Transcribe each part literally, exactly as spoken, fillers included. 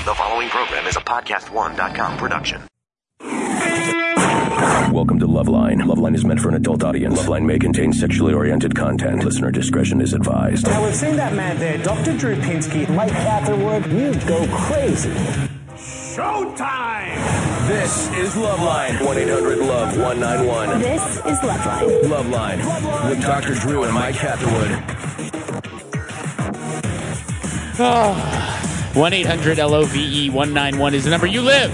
The following program is a podcast one dot com production. Welcome to Loveline. Loveline is meant for an adult audience. Loveline may contain sexually oriented content. Listener discretion is advised. Now, we've seen that man there, Doctor Drew Pinsky. Mike Catherwood, you go crazy. Showtime! This is Loveline. one eight hundred love one nine one. This is Loveline. Loveline. Loveline. With Doctor Drew and Mike Catherwood. Oh. one eight hundred L O V E one nine one is the number. You live.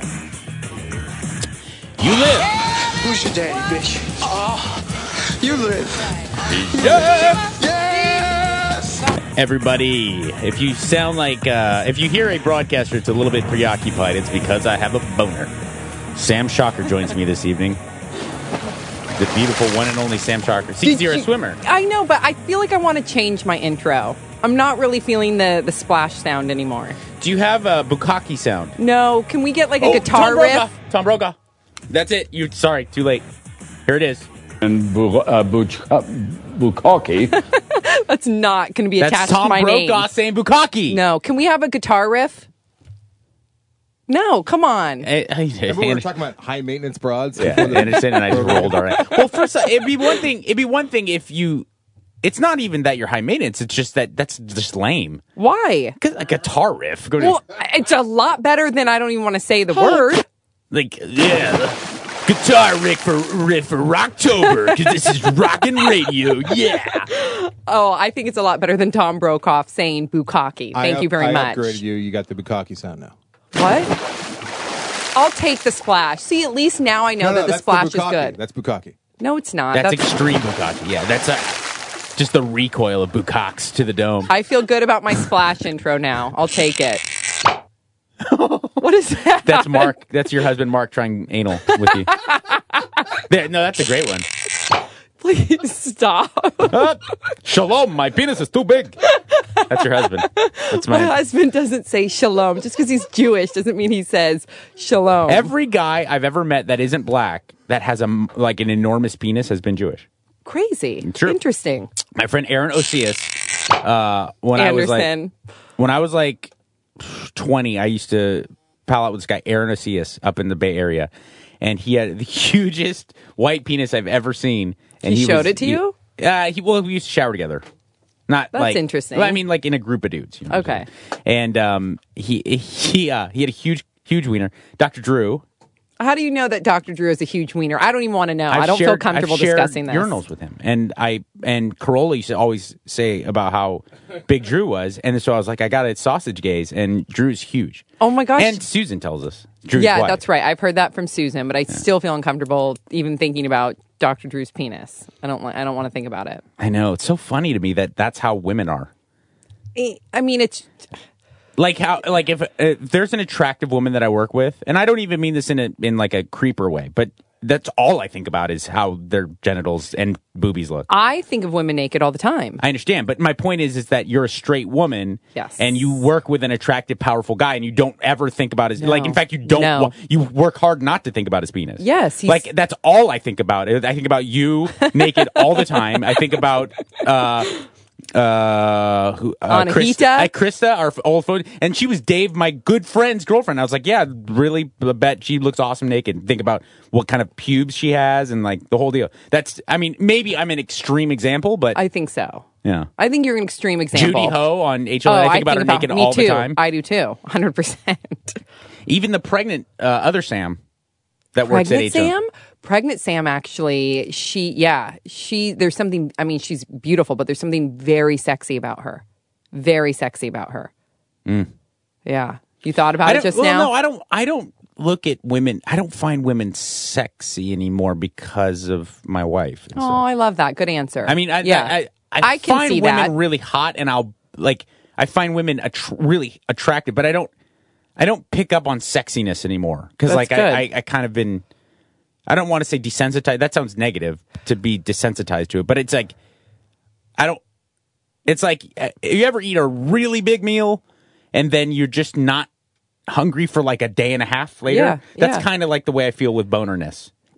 You live. Who's your daddy, bitch? Oh, you live. Yeah. Yes! Everybody, if you sound like, uh, if you hear a broadcaster that's a little bit preoccupied, it's because I have a boner. Sam Shocker joins me this evening. The beautiful one and only Sam Shocker. See, you're a swimmer. I know, but I feel like I want to change my intro. I'm not really feeling the, the splash sound anymore. Do you have a bukkake sound? No, can we get like a oh, guitar Tom riff? Brokaw. Tom Brokaw. That's it. You sorry, too late. Here it is. And bu- uh, buch- uh, bukkake. That's not going to be That's attached Tom to my Brokaw name. saying bukkake. No, can we have a guitar riff? No, come on. I, I, Remember we were talking about high maintenance broads? Yeah, Anderson and I just rolled all right. Well, first, it'd be one thing. It'd be one thing if you. It's not even that you're high maintenance. It's just that that's just lame. Why? Because a guitar riff. Go to, Well, it's a lot better than I don't even want to say the word. like yeah, guitar riff for riff for Rocktober because this is rockin' radio. Yeah. Oh, I think it's a lot better than Tom Brokaw saying bukkake. Thank I, you very I much. upgraded you. You got the bukkake sound now. What? I'll take the splash. See, at least now I know no, no, that the that's splash the is bukkake. good. That's bukkake. No, it's not. That's, That's, extreme bukkake. Yeah, that's a, just the recoil of bukkakes to the dome. I feel good about my splash intro now. I'll take it. What is that? That's Mark. That's your husband, Mark, trying anal with you. There, no, that's a great one. Please stop. Uh, Shalom, my penis is too big. That's your husband. That's My my husband doesn't say shalom. Just because he's Jewish doesn't mean he says shalom. Every guy I've ever met that isn't black that has a like an enormous penis has been Jewish. Crazy. True. Interesting. My friend Aaron Osias, uh, when I was Anderson. like when I was like twenty, I used to pal out with this guy Aaron Osias up in the Bay Area, and he had the hugest white penis I've ever seen. And He he, showed was, it to he, you? Uh, he well, we used to shower together. Not That's like, interesting. well, I mean, like in a group of dudes. You know what I'm Okay. saying? And um, he he uh, he had a huge huge wiener. Doctor Drew. How do you know that Doctor Drew is a huge wiener? I don't even want to know. I've I don't feel shared- comfortable I've shared discussing this. urinals with him, and I and Carolla used to always say about how big Drew was, and so I was like, I got a sausage gaze, and Drew's huge. Oh my gosh. And Susan tells us, Drew's yeah, wife. that's right. I've heard that from Susan, but I still feel uncomfortable even thinking about Doctor Drew's penis. I don't. li- I don't want to think about it. I know, it's so funny to me that that's how women are. I mean, it's Like how, like if, if there's an attractive woman that I work with, and I don't even mean this in a in like a creeper way, but that's all I think about is how their genitals and boobies look. I think of women naked all the time. I understand, but my point is, is that you're a straight woman, Yes. and you work with an attractive, powerful guy, and you don't ever think about his like. In fact, you don't. No. wa- you work hard not to think about his penis. Yes, he's- like that's all I think about. I think about you naked all the time. I think about. uh uh, who, uh Anahita? Krista, I, Krista, our f- old phone, and she was Dave, my good friend's girlfriend. I was like, yeah, really, I bet she looks awesome naked. Think about what kind of pubes she has, and like the whole deal. That's, I mean, maybe I'm an extreme example, but I think so. yeah. I think you're an extreme example. Judy Ho on H L Oh, A. I think about her naked me all too. the time. I do too. one hundred percent. Even the pregnant uh, other Sam that works at Pregnant H L A. Sam? Pregnant Sam, actually, she, yeah, she, there's something, I mean, she's beautiful, but there's something very sexy about her. Very sexy about her. Mm. Yeah. You thought about I it don't, just well, now? no, I don't. I don't look at women. I don't find women sexy anymore because of my wife. and Oh, stuff. I love that. Good answer. I mean, I, yeah. I, I, I can find see women that. really hot, and I'll like. I find women attr- really attractive, but I don't. I don't pick up on sexiness anymore because, That's like, good. I, I, I kind of been. I don't want to say desensitized. That sounds negative to be desensitized to it, but it's like, I don't. It's like uh, you ever eat a really big meal, and then you're just not hungry for like a day and a half later. Yeah, That's yeah. kind of like the way I feel with bonerness.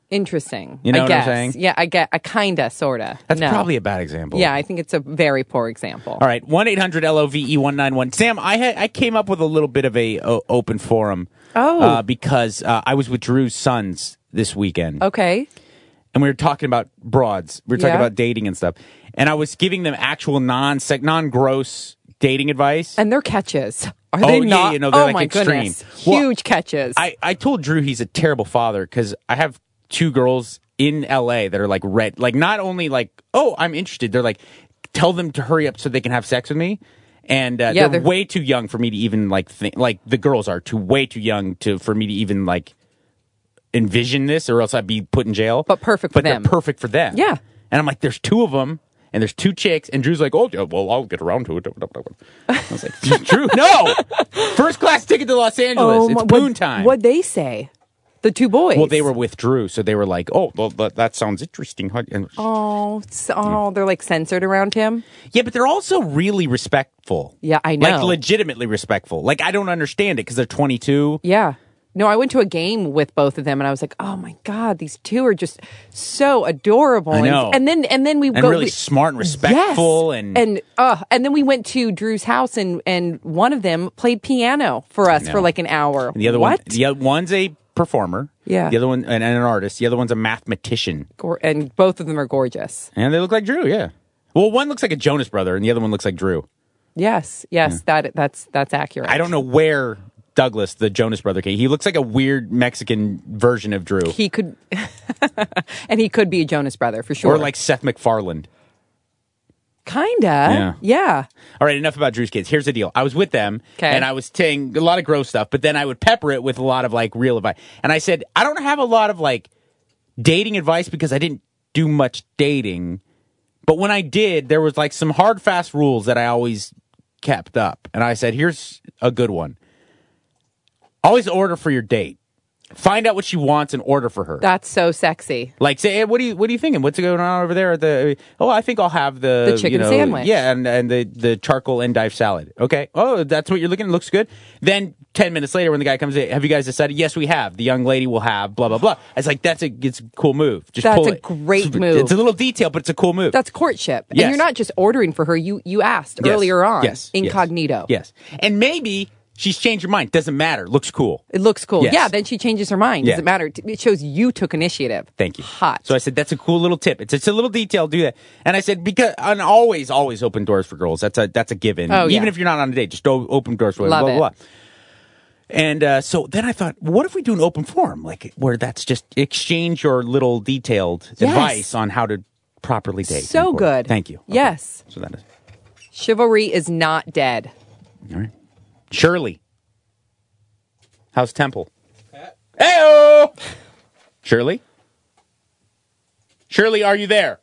Interesting. You know I what guess. I'm saying? Yeah, I get. I kinda, sorta. That's no. probably a bad example. Yeah, I think it's a very poor example. All right, one eight hundred L O V E one nine one. Sam, I had I came up with a little bit of a o- open forum. Oh. Uh, because uh, I was with Drew's sons this weekend. Okay. And we were talking about broads. We were talking Yeah. about dating and stuff. And I was giving them actual non non-gross dating advice. And they're catches. Are Oh, they yeah, not? you know, they're oh like my extreme. goodness. Well, Huge catches. I, I told Drew he's a terrible father because I have two girls in L A that are like red. Like, not only like, oh, I'm interested. They're like, tell them to hurry up so they can have sex with me. And uh, Yeah, they're, they're- way too young for me to even like think. Like, the girls are too way too young to for me to even like envision this, or else I'd be put in jail. But perfect for but them. They're perfect for them. Yeah. And I'm like, there's two of them. And there's two chicks, and Drew's like, oh, yeah, well, I'll get around to it. I was like, Drew, no! First class ticket to Los Angeles. It's my- poon what, time. What'd they say? The two boys. Well, they were with Drew, so they were like, oh, well, that, that sounds interesting. And, Oh, so, oh, they're like censored around him. yeah, but they're also really respectful. Yeah, I know. Like, legitimately respectful. Like, I don't understand it because they're twenty-two. Yeah. No, I went to a game with both of them, and I was like, "Oh my god, these two are just so adorable." I know. And, and then, and then we And go really we- smart and respectful. Yes. And, and uh, and then we went to Drew's house, and and one of them played piano for us know. for like an hour. the other what? one, the other one's a performer. Yeah. The other one, and, and an artist. The other one's a mathematician. Gor- and both of them are gorgeous. And they look like Drew, yeah. Well, one looks like a Jonas brother, and the other one looks like Drew. Yes, yes, that that's that's accurate. I don't know where Douglas, the Jonas brother, came. He looks like a weird Mexican version of Drew. He could, and he could be a Jonas brother for sure. Or like Seth MacFarlane. kinda, Yeah. yeah. All right, enough about Drew's kids. Here's the deal. I was with them, 'Kay. and I was saying a lot of gross stuff, but then I would pepper it with a lot of, like, real advice. And I said, I don't have a lot of, like, dating advice because I didn't do much dating. But when I did, there was, like, some hard, fast rules that I always kept up. And I said, here's a good one. Always order for your date. Find out what she wants and order for her. That's so sexy. Like, say, hey, what are you, what are you thinking? What's going on over there? At the oh, I think I'll have the The chicken you know, sandwich. Yeah, and and the the charcoal endive salad. Okay. Oh, that's what you're looking. Looks good. Then ten minutes later, when the guy comes in, have you guys decided? Yes, we have. The young lady will have blah blah blah. It's like that's a it's a cool move. Just That's pull a it. great it's, move. It's a little detail, but it's a cool move. That's courtship. Yes. And you're not just ordering for her. You you asked Yes. earlier on. Yes. Yes. Incognito. Yes, and maybe she's changed her mind. Doesn't matter. Looks cool. It looks cool. Yes. Yeah, then she changes her mind. Yeah. Doesn't matter. It shows you took initiative. Thank you. Hot. So I said, that's a cool little tip. It's, it's a little detail. Do that. And I said, because, and always, always open doors for girls. That's a, that's a given. Oh, Even yeah. if you're not on a date, just o- open doors for Love blah, it. blah, blah. And uh, so then I thought, what if we do an open forum? Like, where that's just exchange your little detailed Yes. advice on how to properly date. So and court. good. Thank you. Okay. Yes. So that is. Chivalry is not dead. All right. Shirley. How's Temple? Hey-oh! Shirley? Shirley, are you there?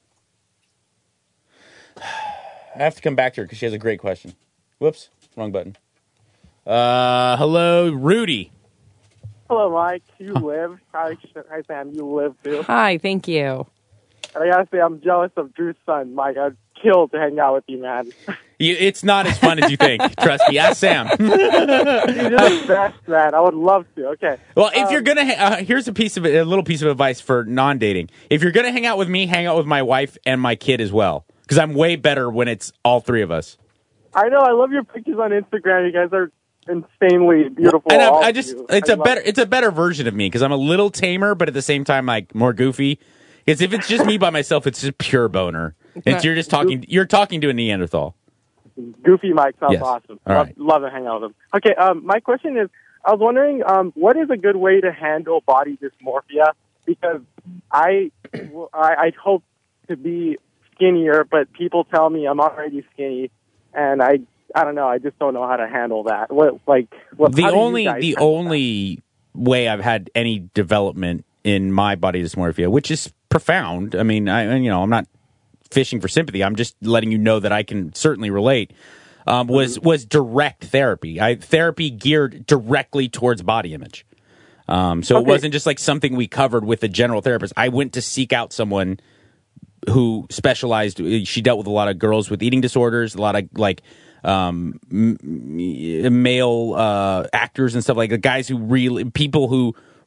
I have to come back to her because she has a great question. Whoops, wrong button. Uh, hello, Rudy. Hello, Mike. You live. Hi, hi, Sam. You live too. Hi, thank you. And I gotta say, I'm jealous of Drew's son, Mike. I'd kill to hang out with you, man. You, it's not as fun as you think. Trust me. Ask Sam. You're the best, man. I would love to. Okay. Well, if Um, you're gonna, ha- uh, here's a piece of a little piece of advice for non-dating. If you're gonna hang out with me, hang out with my wife and my kid as well, because I'm way better when it's all three of us. I know. I love your pictures on Instagram. You guys are insanely beautiful. And I'm, all I of just, you. it's I a love better, it. it's a better version of me because I'm a little tamer, but at the same time, like more goofy. Because if it's just me by myself, it's just pure boner. It's you're just talking, you're talking to a Neanderthal. Goofy Mike sounds Yes. awesome. All love, right. love to hang out with him. Okay. Um, my question is, I was wondering, um, what is a good way to handle body dysmorphia? Because I, well, I, I'd hope to be skinnier, but people tell me I'm already skinny, and I, I don't know. I just don't know how to handle that. What, like, what, The how do you only, guys the handle only way I've had any development in my body dysmorphia, which is profound. I mean, I, you know, I'm not fishing for sympathy. I'm just letting you know that I can certainly relate. Um, was was direct therapy. I therapy geared directly towards body image. Um, so it Okay. wasn't just like something we covered with a general therapist. I went to seek out someone who specialized. She dealt with a lot of girls with eating disorders, a lot of like um, m- male uh, actors and stuff like the guys who really people who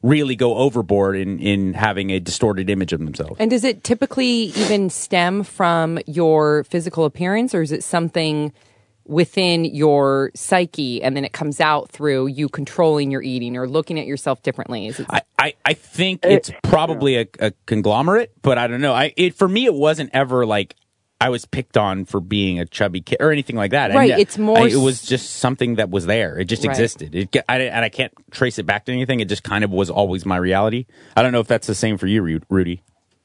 really go overboard in, in having a distorted image of themselves. And does it typically even stem from your physical appearance, or is it something within your psyche and then it comes out through you controlling your eating or looking at yourself differently? Is it... I, I, I think it's probably a, a conglomerate, but I don't know. I it for me, it wasn't ever like I was picked on for being a chubby kid or anything like that. Right, I, it's more... I, it was just something that was there. It just Right. existed. It, I, and I can't trace it back to anything. It just kind of was always my reality. I don't know if that's the same for you, Ru- Rudy.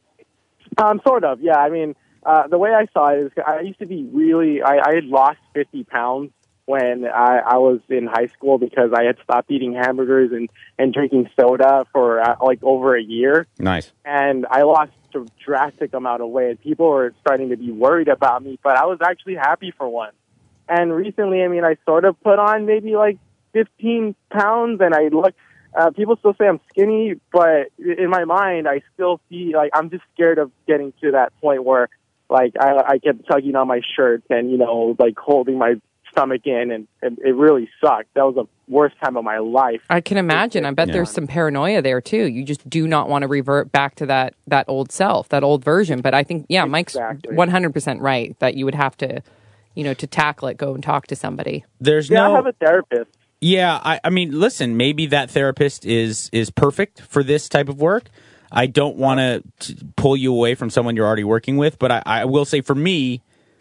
Um, sort of, yeah. I mean, uh, the way I saw it is I used to be really, I, I had lost fifty pounds when I, I was in high school because I had stopped eating hamburgers and, and drinking soda for uh, like over a year. Nice. And I lost a drastic amount of weight. People were starting to be worried about me, but I was actually happy for once. And recently, I mean, I sort of put on maybe like fifteen pounds, and I look, uh, people still say I'm skinny, but in my mind, I still see, like, I'm just scared of getting to that point where, like, I, I kept tugging on my shirt and, you know, like holding my stomach in, and, and it really sucked. That was the worst time of my life. I can imagine. I bet Yeah. there's some paranoia there too. You just do not want to revert back to that that old self, that old version. But I think, yeah, Mike's Exactly. one hundred percent right that you would have to, you know, to tackle it, go and talk to somebody. There's Yeah, no. I have a therapist. Yeah, I, I mean, listen, maybe that therapist is is perfect for this type of work. I don't want to pull you away from someone you're already working with, but I, I will say for me,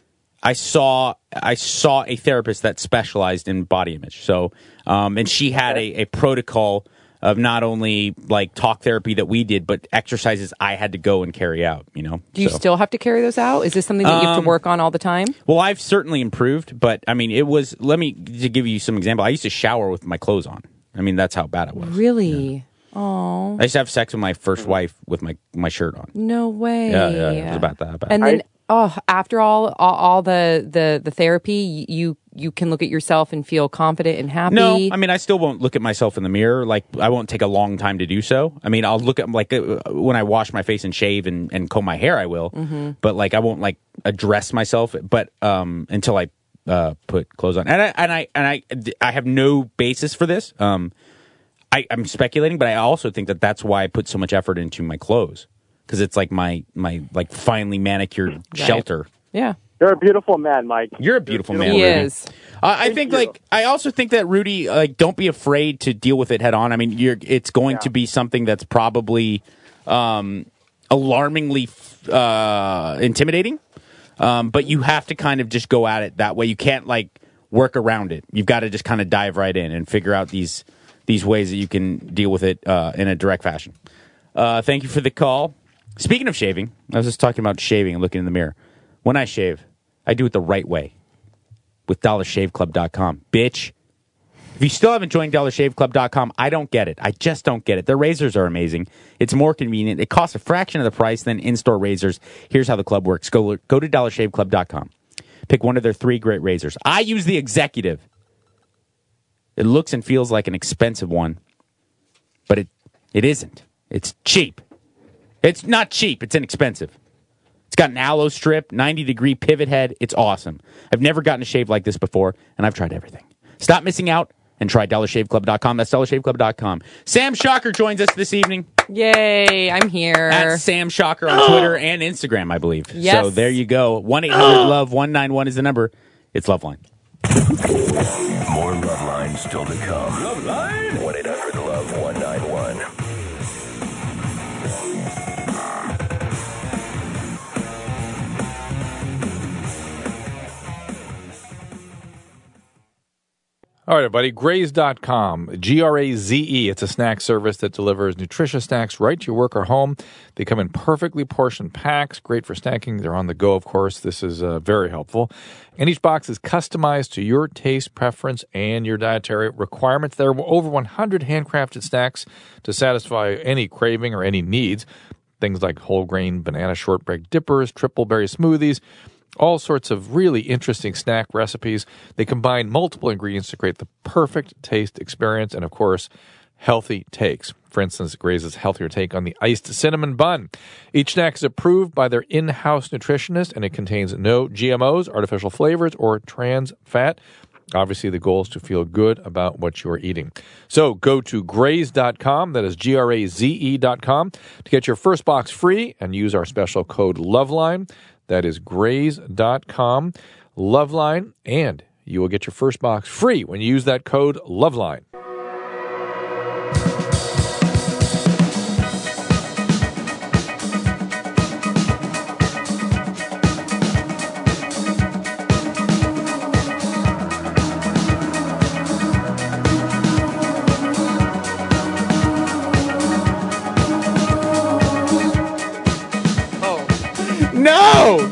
I saw I saw a therapist that specialized in body image. So, um, and she had a, a protocol of not only like talk therapy that we did, but exercises I had to go and carry out. You know, Do you So- still have to carry those out? Is this something that you have Um, to work on all the time? Well, I've certainly improved, but I mean, it was. Let me to give you some example. I used to shower with my clothes on. I mean, that's how bad it was. Really? Oh, I used to have sex with my first wife with my, my shirt on. no way. Yeah, yeah, it was about that bad. And then, I- oh, after all, all, all the, the, the therapy, you you can look at yourself and feel confident and happy. No, I mean, I still won't look at myself in the mirror. Like, I won't take a long time to do so. I mean, I'll look at, like, uh, when I wash my face and shave and, and comb my hair, I will. Mm-hmm. But, like, I won't, like, address myself, but um, until I uh, put clothes on. And I, and I, and I, I have no basis for this. Um, I, I'm speculating, but I also think that that's why I put so much effort into my clothes. Because it's, like, my, my, like, finely manicured shelter. Yeah. You're a beautiful man, Mike. You're a beautiful man, He Rudy. is. Uh, I think, you. like, I also think that Rudy, like, don't be afraid to deal with it head on. I mean, you're, it's going Yeah. to be something that's probably um, alarmingly uh, intimidating, um, but you have to kind of just go at it that way. You can't, like, work around it. You've got to just kind of dive right in and figure out these these ways that you can deal with it uh, in a direct fashion. Uh, thank you for the call. Speaking of shaving, I was just talking about shaving and looking in the mirror. When I shave, I do it the right way with dollar shave club dot com. Bitch. If you still haven't joined dollar shave club dot com, I don't get it. I just don't get it. Their razors are amazing. It's more convenient. It costs a fraction of the price than in-store razors. Here's how the club works. Go, go to dollar shave club dot com. Pick one of their three great razors. I use the Executive. It looks and feels like an expensive one, but it it isn't. It's cheap. It's not cheap. It's inexpensive. It's got an aloe strip, ninety degree pivot head. It's awesome. I've never gotten a shave like this before, and I've tried everything. Stop missing out and try dollar shave club dot com. That's dollar shave club dot com. Sam Shocker joins us this evening Yay, I'm here. at Sam Shocker on Twitter and Instagram, I believe. Yes. So there you go. one eight hundred love one nine one is the number. It's Loveline. More Love Line still to come. Love Line? one eight hundred love one nine one. All right, everybody, graze dot com, G R A Z E. It's a snack service that delivers nutritious snacks right to your work or home. They come in perfectly portioned packs, great for snacking. They're on the go, of course. This is uh, very helpful. And each box is customized to your taste, preference, and your dietary requirements. There are over one hundred handcrafted snacks to satisfy any craving or any needs. Things like whole grain banana shortbread dippers, triple berry smoothies, all sorts of really interesting snack recipes. They combine multiple ingredients to create the perfect taste experience and, of course, healthy takes. For instance, Graze's healthier take on the iced cinnamon bun. Each snack is approved by their in-house nutritionist, and it contains no G M Os, artificial flavors, or trans fat. Obviously, the goal is to feel good about what you're eating. So go to graze dot com, that is G R A Z E dot com, to get your first box free and use our special code LOVELINE. That is graze dot com, LOVELINE, and you will get your first box free when you use that code LOVELINE. No!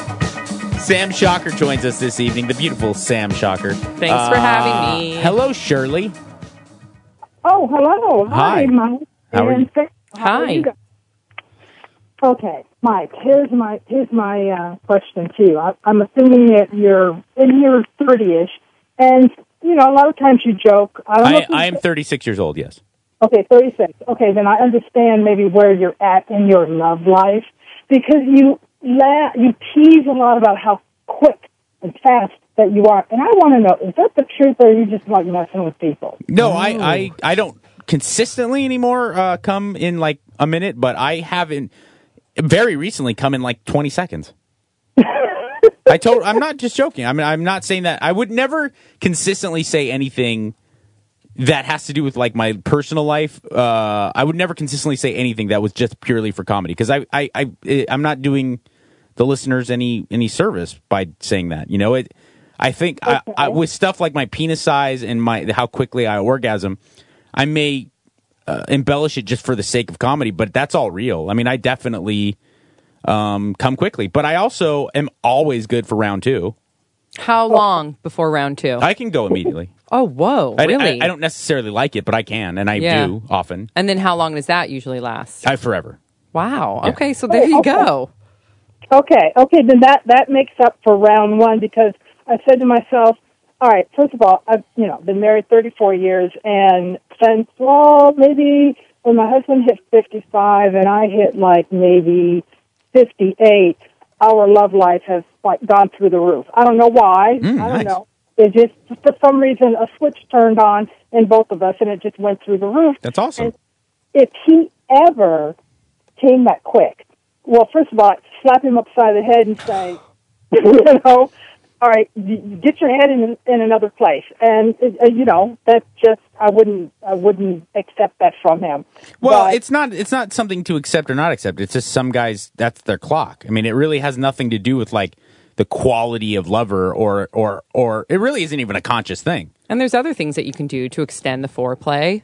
Sam Shocker joins us this evening, the beautiful Sam Shocker. Thanks uh, for having me. Hello, Shirley. Oh, hello. Hi, Hi. Mike. How are you? How are you guys? Okay, Mike, here's my here's my uh, question to you. I, I'm assuming that you're in your thirty-ish, and, you know, a lot of times you joke. I, don't know I, if you I am thirty-six years old, yes. Okay, thirty-six. Okay, then I understand maybe where you're at in your love life, because you la- you tease a lot about how quick and fast that you are. And I want to know, is that the truth, or are you just like messing with people? No, I, I, I don't consistently anymore uh, come in like a minute, but I haven't very recently come in like twenty seconds. I told I'm not just joking. I mean, I'm not saying that. I would never consistently say anything that has to do with like my personal life. Uh, I would never consistently say anything that was just purely for comedy, because I, I, I, I'm not doing the listeners any any service by saying that. You know, it. I think okay. I, I, with stuff like my penis size and my how quickly I orgasm, I may uh, embellish it just for the sake of comedy, but that's all real. I mean, I definitely um, come quickly, but I also am always good for round two. How long before round two? I can go immediately. Oh, whoa, I, really? I, I don't necessarily like it, but I can, and I yeah. do often. And then how long does that usually last? I forever. Wow. Yeah. Okay, so there you okay. go. Okay, okay, then that, that makes up for round one, because I said to myself, all right, first of all, I've, you know, been married thirty-four years, and since, well, maybe when my husband hit fifty-five and I hit like maybe fifty-eight, our love life has like gone through the roof. I don't know why. Mm, I don't nice. know. It just, for some reason, a switch turned on in both of us, and it just went through the roof. That's awesome. And if he ever came that quick, well, first of all, I'd slap him upside the head and say, you know, all right, get your head in in another place. And, uh, you know, that's just, I wouldn't I wouldn't accept that from him. Well, but, it's not it's not something to accept or not accept. It's just some guys, that's their clock. I mean, it really has nothing to do with, like, the quality of lover, or, or, or it really isn't even a conscious thing. And there's other things that you can do to extend the foreplay.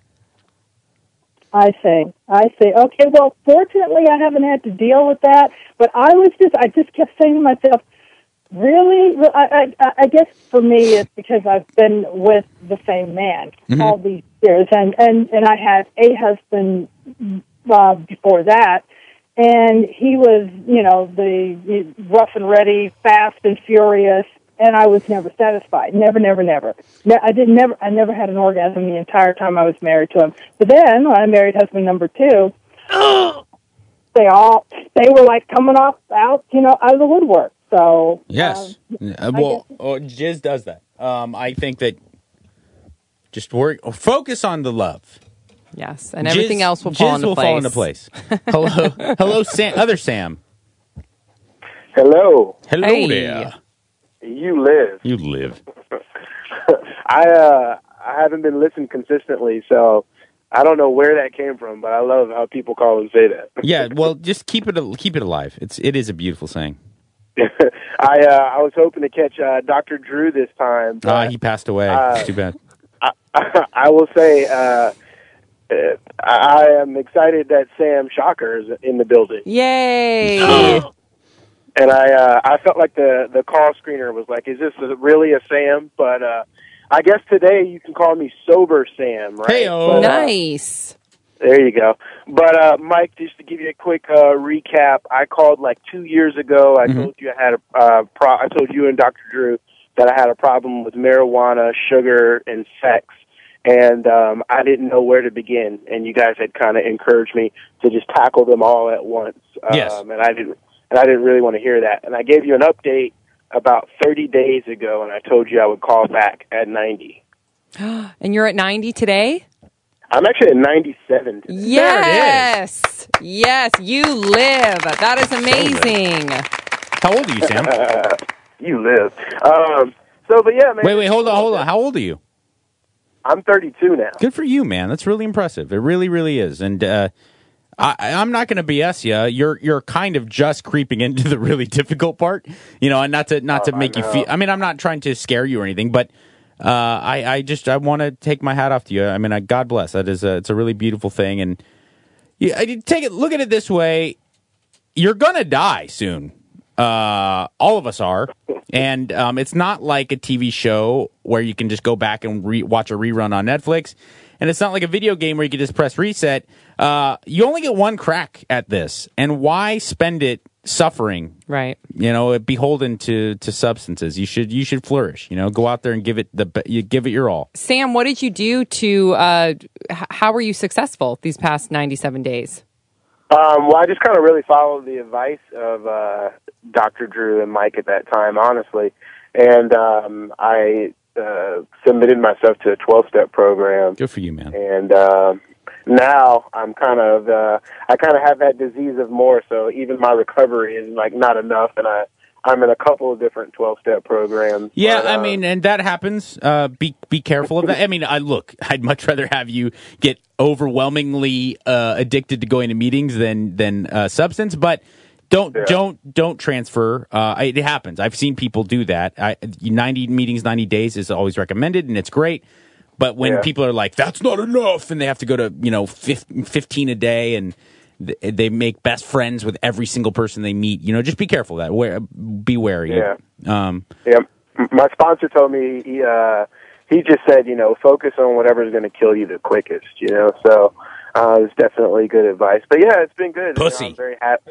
I see. I see. Okay, well, fortunately, I haven't had to deal with that, but I was just, I just kept saying to myself, really? I, I, I guess for me, it's because I've been with the same man mm-hmm. all these years, and, and, and I had a husband uh, before that, and he was, you know, the rough and ready, fast and furious, and I was never satisfied. Never, never, never. I did never. I never had an orgasm the entire time I was married to him. But then, when I married husband number two, they all they were like coming off out, you know, out of the woodwork. So yes, um, uh, well, oh, Jizz does that. Um, I think that just work, focus on the love. Yes, and everything Jizz, else will fall Jizz into will place. fall into place. Hello, hello, Sam. Other Sam. Hello. Hello Hey. there. You live. You live. I uh I haven't been listening consistently, so I don't know where that came from, but I love how people call and say that. Yeah, well, just keep it keep it alive. It's it is a beautiful saying. I uh, I was hoping to catch uh, Doctor Drew this time. Ah, uh, he passed away. uh, It's too bad. I, I will say uh, I am excited that Sam Shocker is in the building. Yay! And I uh, I felt like the, the call screener was like, is this really a Sam? But uh, I guess today you can call me Sober Sam, right? Hey-o. But, uh, Nice. There you go. But, uh, Mike, just to give you a quick uh, recap, I called like two years ago. I mm-hmm. told you I had a uh, pro- I told you and Doctor Drew that I had a problem with marijuana, sugar, and sex. And um, I didn't know where to begin. And you guys had kind of encouraged me to just tackle them all at once. Yes. Um, and I didn't. And I didn't really want to hear that. And I gave you an update about thirty days ago, and I told you I would call back at ninety. And you're at ninety today? I'm actually at ninety-seven today. Yes. Yes, you live. That is amazing. How old are you, Sam? Uh, you live. Um, so, but yeah, man. Wait, wait, hold on, hold on. How old are you? I'm thirty-two now. Good for you, man. That's really impressive. It really, really is. And uh, I, I'm not going to B S you. You're you're kind of just creeping into the really difficult part, you know. And not to not to Oh, make I you know. feel. I mean, I'm not trying to scare you or anything, but uh, I I just I want to take my hat off to you. I mean, I, God bless. That is a, it's a really beautiful thing. And you, I take it. Look at it this way. You're gonna die soon. Uh, all of us are, and um, it's not like a T V show where you can just go back and re- watch a rerun on Netflix, and it's not like a video game where you can just press reset. Uh, you only get one crack at this, and why spend it suffering? Right. You know, beholden to, to substances. You should you should flourish. You know, go out there and give it the be- you give it your all. Sam, what did you do to? Uh, h- how were you successful these past ninety-seven days? Um, well, I just kind of really followed the advice of uh, Doctor Drew and Mike at that time, honestly. And um, I uh, submitted myself to a twelve-step program. Good for you, man. And uh, now I'm kind of, uh, I kind of have that disease of more, so even my recovery is, like, not enough, and I, I'm in a couple of different twelve-step programs. Yeah, but, I uh, mean, and that happens. Uh, be be careful of that. I mean, I look, I'd much rather have you get overwhelmingly uh, addicted to going to meetings than than uh, substance, but don't Yeah. don't don't transfer. Uh, it happens. I've seen people do that. I, ninety meetings, ninety days is always recommended, and it's great. But when Yeah. people are like, "That's not enough," and they have to go to you know fifteen a day, and th- they make best friends with every single person they meet, you know, just be careful of that. Where, be wary. Yeah. Um, Yeah, m- my sponsor told me he uh, he just said, you know, focus on whatever's going to kill you the quickest, you know. So uh, it's definitely good advice. But yeah, it's been good. Pussy. You know, I'm very happy.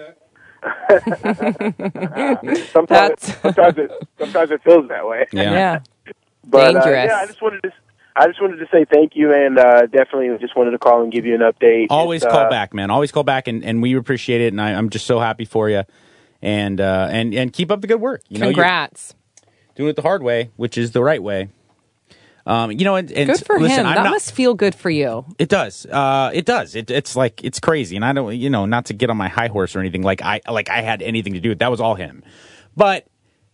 sometimes, sometimes it sometimes it feels that way. Yeah. Yeah. But uh, Dangerous. yeah, I just wanted to. I just wanted to say thank you, and uh, definitely just wanted to call and give you an update. Always It's, call uh, back, man. Always call back, and, and we appreciate it. And I, I'm just so happy for you, and uh, and and keep up the good work. You know, you're Congrats. doing it the hard way, which is the right way. Um, you know, and, and Good for listen, him. I'm That not, must feel good for you. It does. Uh, it does. It, it's like it's crazy, and I don't, you know, not to get on my high horse or anything. Like I, like I had anything to do with it. That was all him. But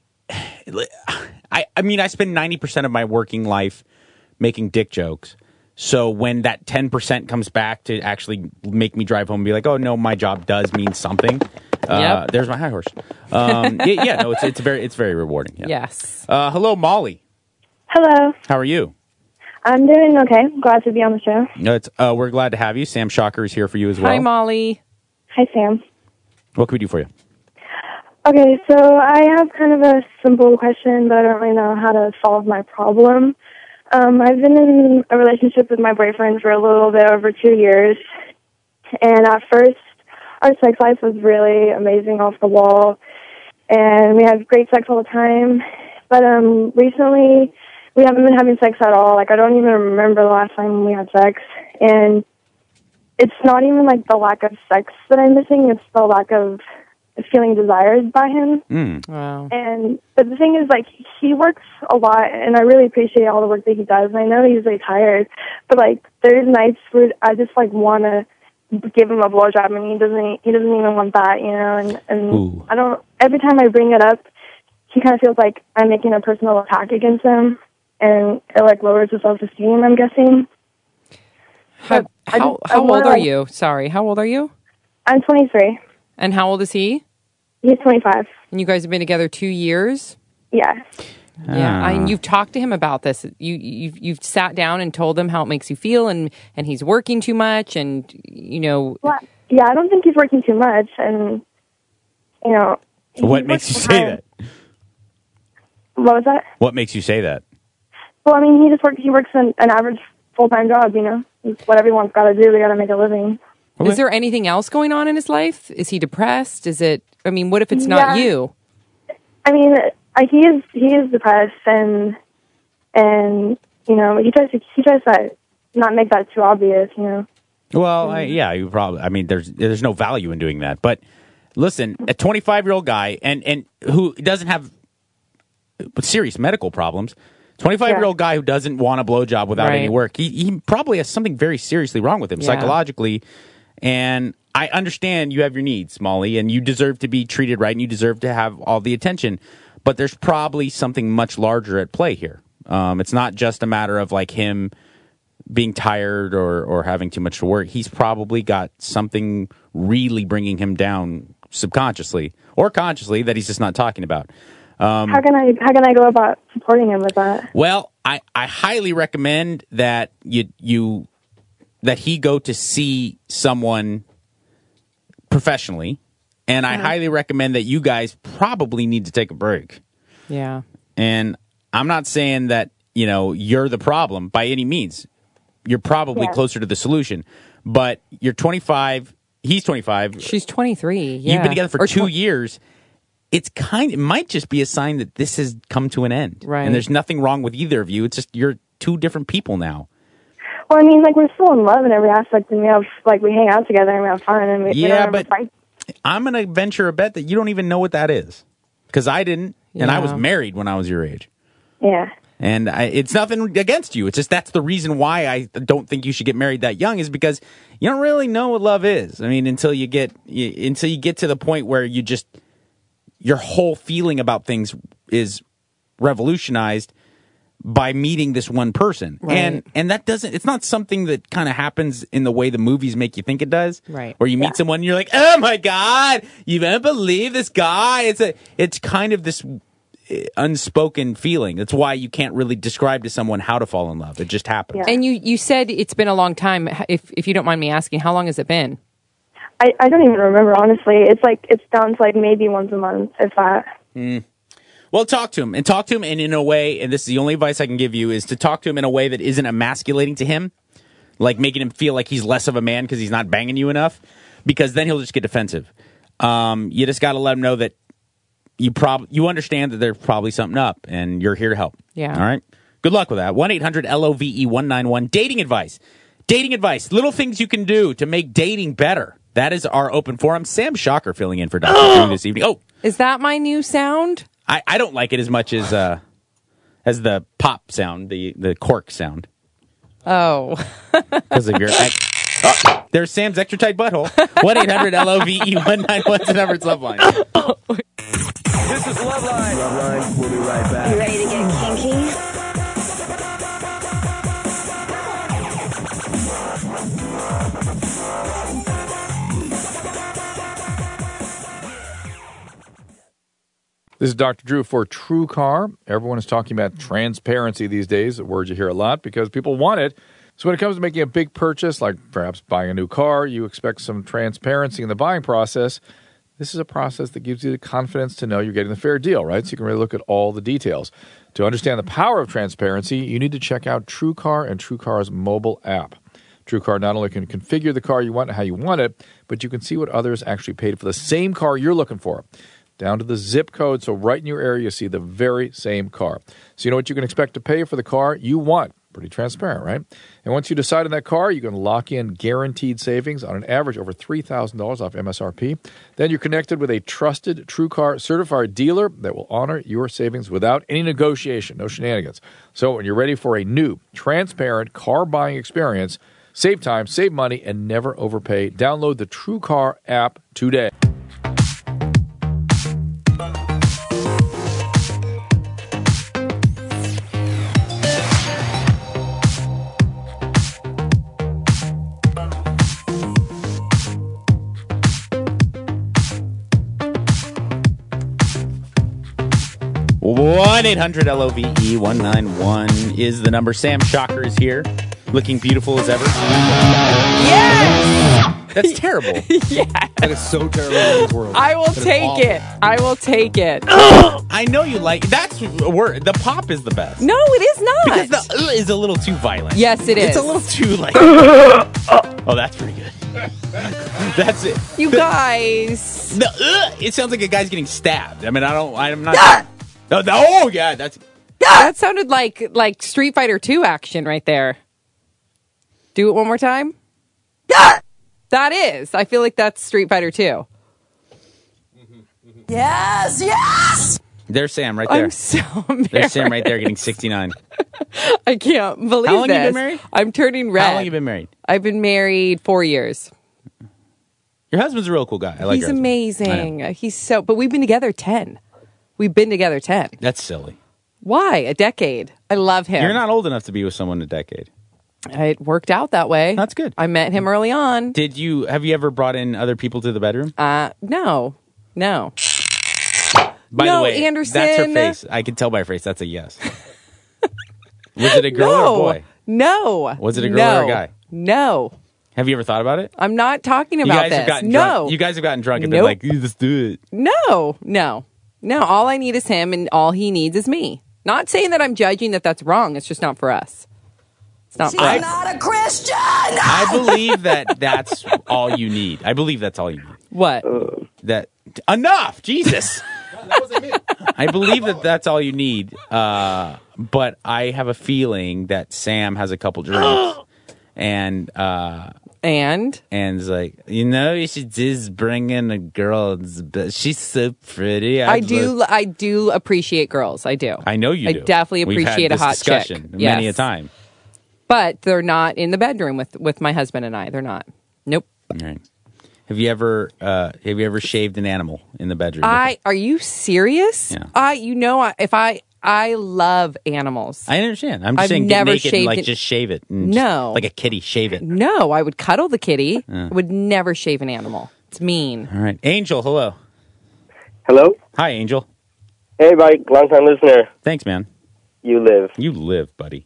I, I mean, I spend ninety percent of my working life making dick jokes. So when that ten percent comes back to actually make me drive home and be like, oh no, my job does mean something. Uh, Yep. There's my high horse. Um, yeah, yeah, no, it's it's very it's very rewarding. Yeah. Yes. Uh, hello, Molly. Hello. How are you? I'm doing okay. Glad to be on the show. No, it's, uh, we're glad to have you. Sam Shocker is here for you as well. Hi, Molly. Hi, Sam. What can we do for you? Okay, so I have kind of a simple question, but I don't really know how to solve my problem. Um, I've been in a relationship with my boyfriend for a little bit over two years, and at first, our sex life was really amazing, off the wall, and we had great sex all the time. But um, recently, we haven't been having sex at all. Like, I don't even remember the last time we had sex, and it's not even like the lack of sex that I'm missing; it's the lack of feeling desired by him. Mm. Wow. And but the thing is, like, he works a lot, and I really appreciate all the work that he does. And I know he's really tired, but like, there's nights where I just like want to give him a blowjob, and he doesn't. He doesn't even want that, you know. And and Ooh. I don't. Every time I bring it up, he kind of feels like I'm making a personal attack against him, and it like lowers his self-esteem, I'm guessing. How, I how, just- I how old wanna, are like- you? Sorry, how old are you? I'm twenty-three. And how old is he? He's twenty-five. And you guys have been together two years? Yeah. Yeah, I, Ah. and you've talked to him about this. You you've you've sat down and told him how it makes you feel, and and he's working too much, and you know. Well, yeah, I don't think he's working too much, and you know. What he makes you works say hard. that? What was that? What makes you say that? Well, I mean, he just works. He works an, an average full time job. You know, it's what everyone's got to do. They got to make a living. Is there anything else going on in his life? Is he depressed? Is it? I mean, what if it's not Yeah. you? I mean, uh, he is he is depressed, and and you know, he tries to he tries to not make that too obvious. You know. Well, I, yeah, you probably. I mean, there's there's no value in doing that. But listen, a twenty-five year old guy and and who doesn't have serious medical problems. twenty-five-year-old guy who doesn't want a blowjob without Right. any work, he, he probably has something very seriously wrong with him Yeah. psychologically. And I understand you have your needs, Molly, and you deserve to be treated right, and you deserve to have all the attention. But there's probably something much larger at play here. Um, it's not just a matter of like him being tired or, or having too much to work. He's probably got something really bringing him down subconsciously or consciously that he's just not talking about. Um, How can I how can I go about supporting him with that? Well, I, I highly recommend that you you that he go to see someone professionally, and I Yeah. highly recommend that you guys probably need to take a break. Yeah. And I'm not saying that, you know, you're the problem by any means. You're probably Yeah. closer to the solution, but you're twenty-five, he's twenty-five. She's twenty-three. Yeah. You've been together for Or two tw- years. It's kind. It might just be a sign that this has come to an end, Right. and there's nothing wrong with either of you. It's just you're two different people now. Well, I mean, like we're still in love in every aspect, and we have like we hang out together and we have fun, and we, we don't Yeah, ever but fight. I'm going to venture a bet that you don't even know what that is, because I didn't, and I was Yeah. married when I was your age. Yeah. And I, it's nothing against you. It's just that's the reason why I don't think you should get married that young, is because you don't really know what love is. I mean, until you get you, until you get to the point where you just your whole feeling about things is revolutionized by meeting this one person. Right. And and that doesn't it's not something that kind of happens in the way the movies make you think it does. Right. Where you meet someone and you're like, "Oh my god, you won't believe this guy." It's a it's kind of this unspoken feeling. That's why you can't really describe to someone how to fall in love. It just happens. And you, you said it's been a long time. If if you don't mind me asking, how long has it been? I, I don't even remember, honestly. It's like it's down to like maybe once a month, if that. Mm. Well, talk to him and talk to him and in a way, and this is the only advice I can give you, is to talk to him in a way that isn't emasculating to him, like making him feel like he's less of a man because he's not banging you enough, because then he'll just get defensive. Um, you just got to let him know that you prob you understand that there's probably something up, and you're here to help. Yeah. All right? Good luck with that. one eight hundred L O V E one nine one. Dating advice. Dating advice. Little things you can do to make dating better. That is our open forum. Sam Shocker filling in for Doctor Drew this evening. Oh, Is that my new sound? I, I don't like it as much as uh, as the pop sound, the, the cork sound. Oh. Because of your... I, oh, there's Sam's extra tight butthole. one eight hundred L O V E one nine one is the number. It's Loveline. This is Loveline. Loveline, we'll be right back. You ready to get kinky? This is Doctor Drew for True Car. Everyone is talking about transparency these days, a word you hear a lot because people want it. So when it comes to making a big purchase, like perhaps buying a new car, you expect some transparency in the buying process. This is a process that gives you the confidence to know you're getting the fair deal, right? So you can really look at all the details. To understand the power of transparency, you need to check out TrueCar and TrueCar's mobile app. TrueCar not only can configure the car you want and how you want it, but you can see what others actually paid for the same car you're looking for, down to the zip code. So right in your area, you see the very same car. So you know what you can expect to pay for the car you want. Pretty transparent, right? And once you decide on that car, you can lock in guaranteed savings on an average over three thousand dollars off M S R P. Then you're connected with a trusted TrueCar certified dealer that will honor your savings without any negotiation, no shenanigans. So when you're ready for a new, transparent car buying experience, save time, save money, and never overpay, download the TrueCar app today. one eight hundred L O V E one nine one is the number. Sam Shocker is here, looking beautiful as ever. Yes! That's terrible. Yeah. That is so terrible in this world. I will That is take awful. it. I will take it. I know you like that's a word. The pop is the best. No, it is not. Because the uh, is a little too violent. Yes, it It's is. a little too like. Oh, that's pretty good. That's it. You guys. The, uh, it sounds like a guy's getting stabbed. I mean, I don't. I'm not. No, no, oh yeah, that's. That sounded like like Street Fighter two action right there. Do it one more time. That is. I feel like that's Street Fighter two. Yes, yes! There's Sam right there. I'm so embarrassed. There's Sam right there getting sixty-nine. I can't believe How long this. have you been married? I'm turning red. How long have you been married? I've been married four years. Your husband's a real cool guy. I like He's your husband. amazing. He's so, but we've been together ten. We've been together ten. That's silly. Why? A decade. I love him. You're not old enough to be with someone a decade. It worked out that way. That's good. I met him early on. Did you, have you ever brought in other people to the bedroom? Uh, no. No. By no, the way, Anderson. that's her face. I can tell by her face. That's a yes. Was it a girl no. or a boy? No. Was it a girl no. or a guy? No. Have you ever thought about it? I'm not talking You about guys this. have gotten no. drunk. You guys have gotten drunk and Nope. been like, "You just do it." No. No. No. All I need is him, and all he needs is me. Not saying that I'm judging that that's wrong. It's just not for us. It's not for us. not a Christian. I believe that that's all you need. I believe that's all you need. What? That enough, Jesus. I believe that that's all you need. Uh, but I have a feeling that Sam has a couple drinks, and uh, and and is like, you know, you should just bring in a girl. She's so pretty. I I'd do. love- I do appreciate girls. I do. I know you I do. definitely We've had appreciate a this hot discussion chick. many Yes. a time. But they're not in the bedroom with with my husband and I. They're not. Nope. All right. Have you ever uh, have you ever shaved an animal in the bedroom? I are you serious? Yeah. I you know I, if I I love animals. I understand. I'm just I've saying, get never naked and shaved like an- just shave it. and No. just- like a kitty, shave it. No, I would cuddle the kitty. Yeah. I would never shave an animal. It's mean. All right, Angel. Hello. Hello. Hi, Angel. Hey, Mike. Long time listener. Thanks, man. You live. You live, buddy.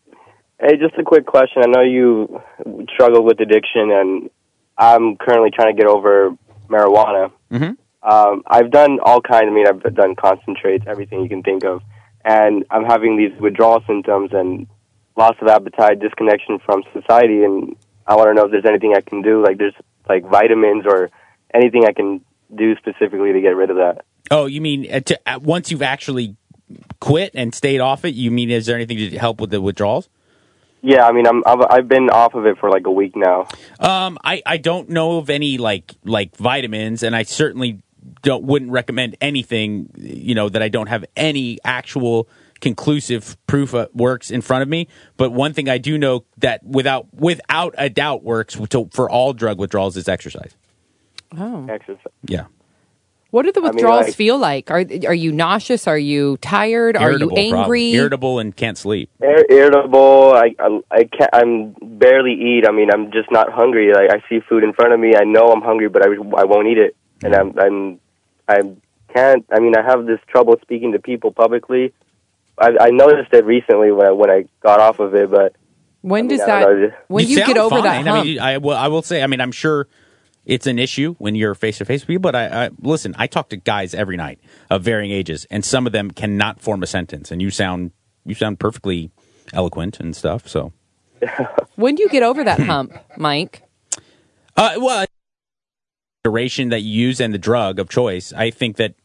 Hey, just a quick question. I know you struggle with addiction, and I'm currently trying to get over marijuana. Mm-hmm. Um, I've done all kinds. I mean, I've done concentrates, everything you can think of, and I'm having these withdrawal symptoms and loss of appetite, disconnection from society, and I want to know if there's anything I can do. Like, there's like vitamins or anything I can do specifically to get rid of that. Oh, you mean uh, to, uh, once you've actually quit and stayed off it? You mean is there anything to help with the withdrawals? Yeah, I mean, I'm, I've, I've been off of it for like a week now. Um, I, I don't know of any like like vitamins, and I certainly don't wouldn't recommend anything, you know, that I don't have any actual conclusive proof uh, works in front of me. But one thing I do know that without without a doubt works to, for all drug withdrawals is exercise. Oh. Exercise. Yeah. What do the I mean, withdrawals like- feel like? Are are you nauseous? Are you tired? Irritable, are you angry? probably. Irritable and can't sleep. Ir- irritable. I, I, I can't. I'm barely eat. I mean, I'm just not hungry. Like, I see food in front of me. I know I'm hungry, but I, I won't eat it. And I'm, I'm, I can't. I mean, I have this trouble speaking to people publicly. I, I noticed it recently when I when I got off of it. But When I mean, does I don't that? know. When you, sound get over that fine. hump? I mean, I will. I will say. I mean, I'm sure it's an issue when you're face to face with people. But I, I listen. I talk to guys every night of varying ages, and some of them cannot form a sentence. And you sound you sound perfectly eloquent and stuff. So, when do you get over that hump, Mike? uh, well, duration that you use and the drug of choice. I think that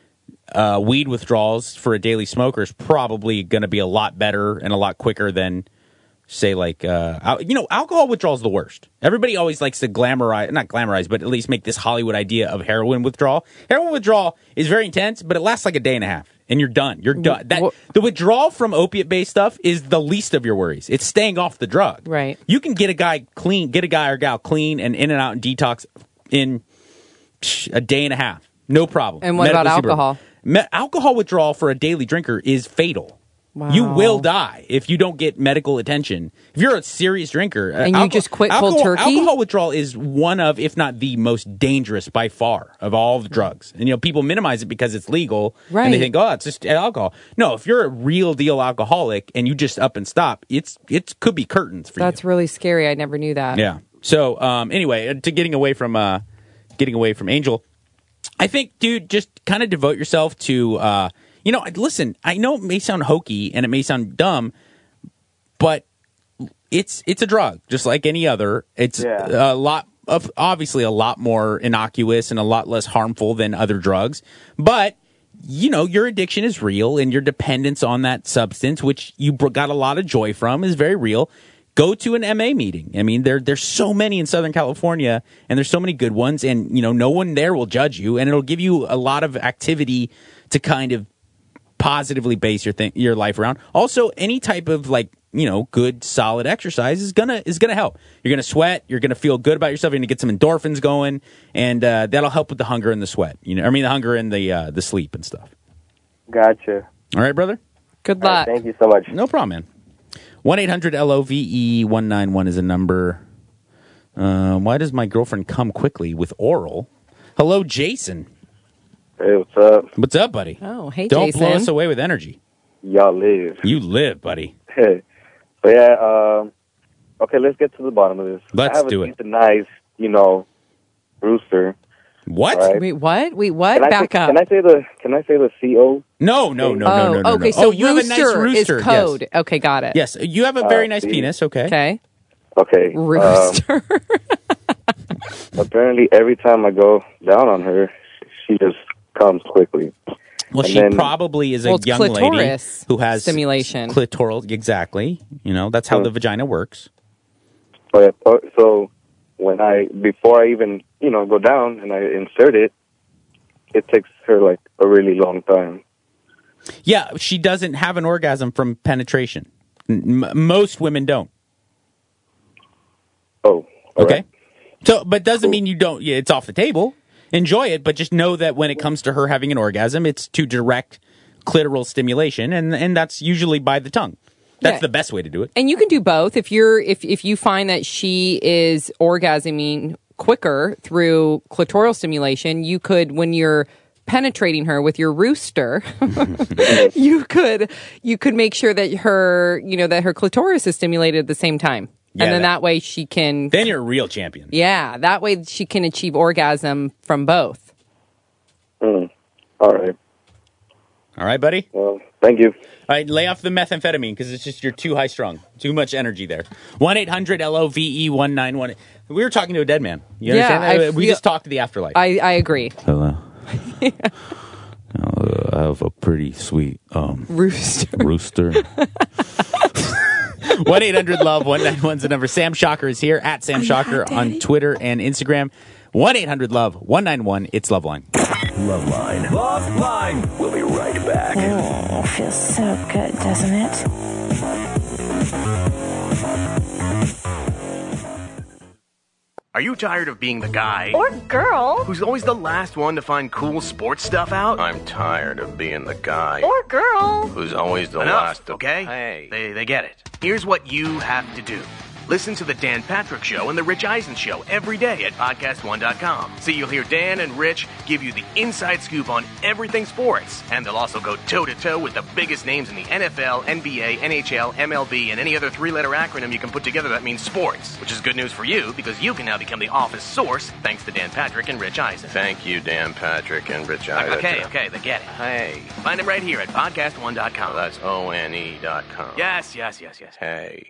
uh, weed withdrawals for a daily smoker is probably going to be a lot better and a lot quicker than, say, like, uh, al- you know, alcohol withdrawal is the worst. Everybody always likes to glamorize, not glamorize, but at least make this Hollywood idea of heroin withdrawal. Heroin withdrawal is very intense, but it lasts like a day and a half, and you're done. You're done. That, the withdrawal from opiate-based stuff is the least of your worries. It's staying off the drug. Right. You can get a guy clean, get a guy or gal clean and in and out and detox in psh, a day and a half. No problem. And what about Medically supervised. alcohol? Me- alcohol withdrawal for a daily drinker is fatal. Wow. You will die if you don't get medical attention. If you're a serious drinker, uh, And you just quit cold alcohol, turkey? Alcohol withdrawal is one of, if not the most dangerous by far of all the drugs. And you know, people minimize it because it's legal, Right. and they think, oh, it's just alcohol. No, if you're a real deal alcoholic and you just up and stop, it's it could be curtains for That's really scary. I never knew that. you. Yeah. So um, anyway, uh, to getting away from uh, getting away from Angel, I think, dude, just kind of devote yourself to. Uh, You know, listen, I know it may sound hokey and it may sound dumb, but it's it's a drug, just like any other. It's Yeah. a lot of, obviously a lot more innocuous and a lot less harmful than other drugs. But, you know, your addiction is real and your dependence on that substance, which you br- got a lot of joy from, is very real. Go to an M A meeting. I mean, there there's so many in Southern California, and there's so many good ones, and, you know, no one there will judge you, and it'll give you a lot of activity to kind of positively base your thing, your life around. Also, any type of like, you know, good, solid exercise is gonna is gonna help. You're gonna sweat. You're gonna feel good about yourself. You're gonna get some endorphins going, and uh, that'll help with the hunger and the sweat. You know, I mean, the hunger and the uh, the sleep and stuff. Gotcha. All right, brother. Good All right, luck. thank you so much. No problem, man. one eight hundred L O V E one nine one is a number. Uh, why does my girlfriend come quickly with oral? Hello, Jason. Hey, what's up? What's up, buddy? Oh, hey, Don't Jason. blow us away with energy. Y'all live. You live, buddy. Hey. So, yeah, um, okay, let's get to the bottom of this. Let's I have do a it. decent, nice, you know, rooster. What? Right? Wait, what? Wait, what? Can I Back say, up. Can I say the Can I say the C O? No, no, no, oh, no, no, no. okay. no. So oh, you rooster, have a nice rooster. is code. Yes. Okay, got it. Yes, you have a very Uh, nice see? penis. Okay. Okay. Okay. Rooster. Um, apparently, every time I go down on her, she just comes quickly. Well, And she then- probably is a Well, it's young lady clitoris who has stimulation. Clitoral, exactly. You know, that's how Hmm. the vagina works. Oh, yeah. Oh, So when I before I even you know go down and I insert it, it takes her like a really long time. Yeah, she doesn't have an orgasm from penetration. M- most women don't. Oh, okay. So, but doesn't mean you don't. Yeah, it's off the table. Enjoy it, but just know that when it comes to her having an orgasm, it's to direct clitoral stimulation, and and that's usually by the tongue. That's Yeah. the best way to do it. And you can do both. If you're if if you find that she is orgasming quicker through clitoral stimulation, you could, when you're penetrating her with your rooster, you could you could make sure that her you know that her clitoris is stimulated at the same time. Yeah, and then that- that way she can Then you're a real champion. Yeah, that way she can achieve orgasm from both. Mm. All right. All right, buddy. Well, thank you. All right, lay off the methamphetamine because it's just you're too high strung, too much energy there. One eight hundred L O V E one nine one. We were talking to a dead man. You Yeah, understand? I that? we feel- just talked to the afterlife. I, I agree. Hello. Uh, I have a pretty sweet um, rooster. Rooster. one eight hundred love one nine one is the number. Sam Shocker is here at Sam Shocker on Twitter and Instagram. one eight hundred love one nine one. It's Loveline. Loveline. Loveline. We'll be right back. Oh, feels so good, doesn't it? Are you tired of being the guy Or girl. who's always the last one to find cool sports stuff out? I'm tired of being the guy Or girl. who's always the Enough, last to... Okay? Hey. They, they get it. Here's what you have to do. Listen to the Dan Patrick Show and the Rich Eisen Show every day at podcast one dot com. See, you'll hear Dan and Rich give you the inside scoop on everything sports. And they'll also go toe-to-toe with the biggest names in the N F L, N B A, N H L, M L B, and any other three-letter acronym you can put together that means sports. Which is good news for you, because you can now become the office source thanks to Dan Patrick and Rich Eisen. Thank you, Dan Patrick and Rich Eisen. Okay, okay, they get it. Hey. Find them right here at podcast one dot com. That's O N E dot com. Yes, yes, yes, yes. Hey.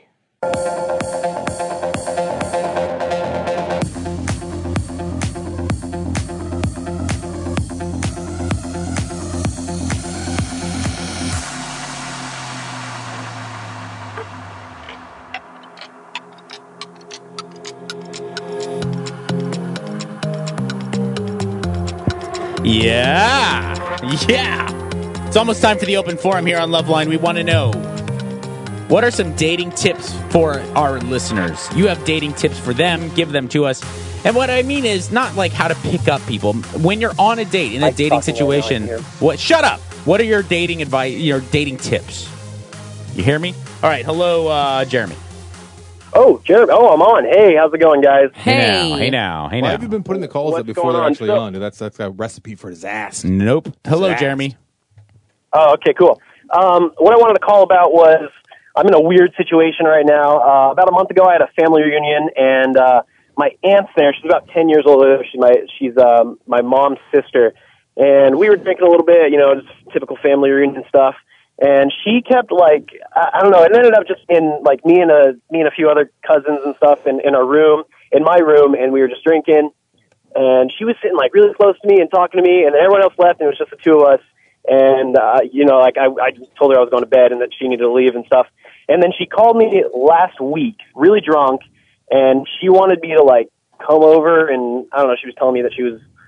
Yeah. Yeah. It's almost time for the open forum here on Loveline. We want to know, what are some dating tips for our listeners? You have dating tips for them. Give them to us. And what I mean is not like how to pick up people. When you're on a date, in a dating situation, what? Shut up. What are your dating advice, your dating tips? You hear me? All right. Hello, uh, Jeremy. Oh, Jeremy. Oh, I'm on. Hey, how's it going, guys? Hey now. Hey now. Hey Why now. have you been putting the calls What's up before going they're on? actually So- on? Dude, that's that's a recipe for disaster. Nope. Hello, Disaster. Jeremy. Oh, okay, cool. Um, what I wanted to call about was I'm in a weird situation right now. Uh, about a month ago, I had a family reunion, and uh, my aunt's there. She's about ten years older. She's my she's um, my mom's sister, and we were drinking a little bit, you know, just typical family reunion stuff. And she kept like I, I don't know. It ended up just in like me and a me and a few other cousins and stuff in in our room, in my room, and we were just drinking. And she was sitting like really close to me and talking to me, and then everyone else left, and it was just the two of us. And, uh, you know, like I, I just told her I was going to bed and that she needed to leave and stuff. And then she called me last week, really drunk, and she wanted me to like come over and I don't know, she was telling me that she was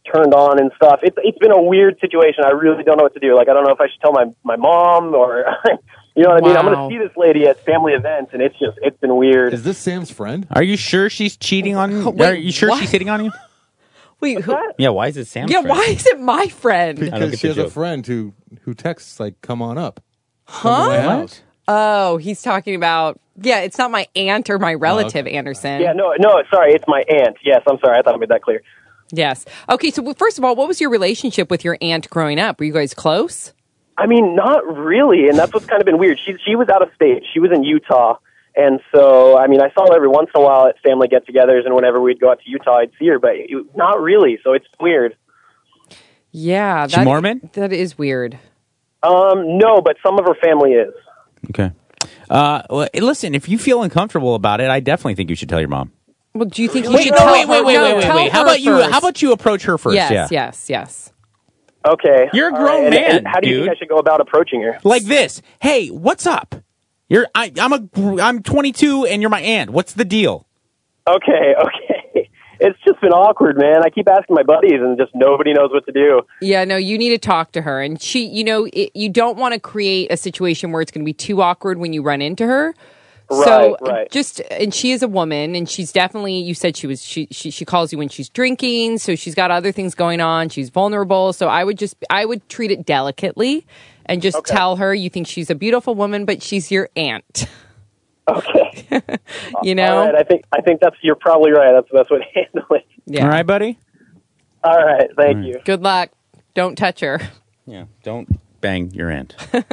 turned on and stuff. It's it's been a weird situation. I really don't know what to do. Like, I don't know if I should tell my my mom or, you know what I mean? I'm Wow. going to see this lady at family events, and it's just it's been weird. Is this Sam's friend? Are you sure she's cheating on you? Wait, Are you sure what? she's hitting on you? Wait, who? Yeah, why is it Sam's Yeah, friend? why is it my friend? I don't Because get she the has a joke. friend who who texts like, "Come on up." Come to my Huh? house. Oh, he's talking about. Yeah, it's not my aunt or my relative, Anderson. Yeah, no, no, sorry, it's my aunt. Yes, I'm sorry. I thought I made that clear. Yes. Okay, so first of all, what was your relationship with your aunt growing up? Were you guys close? I mean, not really, and that's what's kind of been weird. She she was out of state. She was in Utah, and so I mean, I saw her every once in a while at family get-togethers, and whenever we'd go out to Utah, I'd see her, but it, not really. So it's weird. Yeah, She that, Mormon? That is weird. Um, no, but some of her family is. Okay. Uh, well, listen, if you feel uncomfortable about it, I definitely think you should tell your mom. Well, do you think you Wait, should no, tell wait, wait, her- wait, no, wait, wait, tell wait. How her about you? first. How about you approach her first? Yes, yeah. yes, yes. Okay. You're a All grown right, and- man, and how do you dude. think I should go about approaching her? Like this. Hey, what's up? You're I, I'm a I'm twenty-two and you're my aunt. What's the deal? Okay, okay. It's just been awkward, man. I keep asking my buddies, and just nobody knows what to do. Yeah, no, you need to talk to her. And she, you know, it, you don't want to create a situation where it's going to be too awkward when you run into her. So Right, right. just, and she is a woman, and she's definitely, you said she was, she, she, she calls you when she's drinking, so she's got other things going on. She's vulnerable. So I would just, I would treat it delicately and just tell her you think she's a beautiful woman, but she's your aunt. Okay. You know? All right, I think I think that's you're probably right. That's the best way to handle it. Yeah. All right, buddy? All right, thank you. Good luck. Don't touch her. Yeah, don't bang your aunt.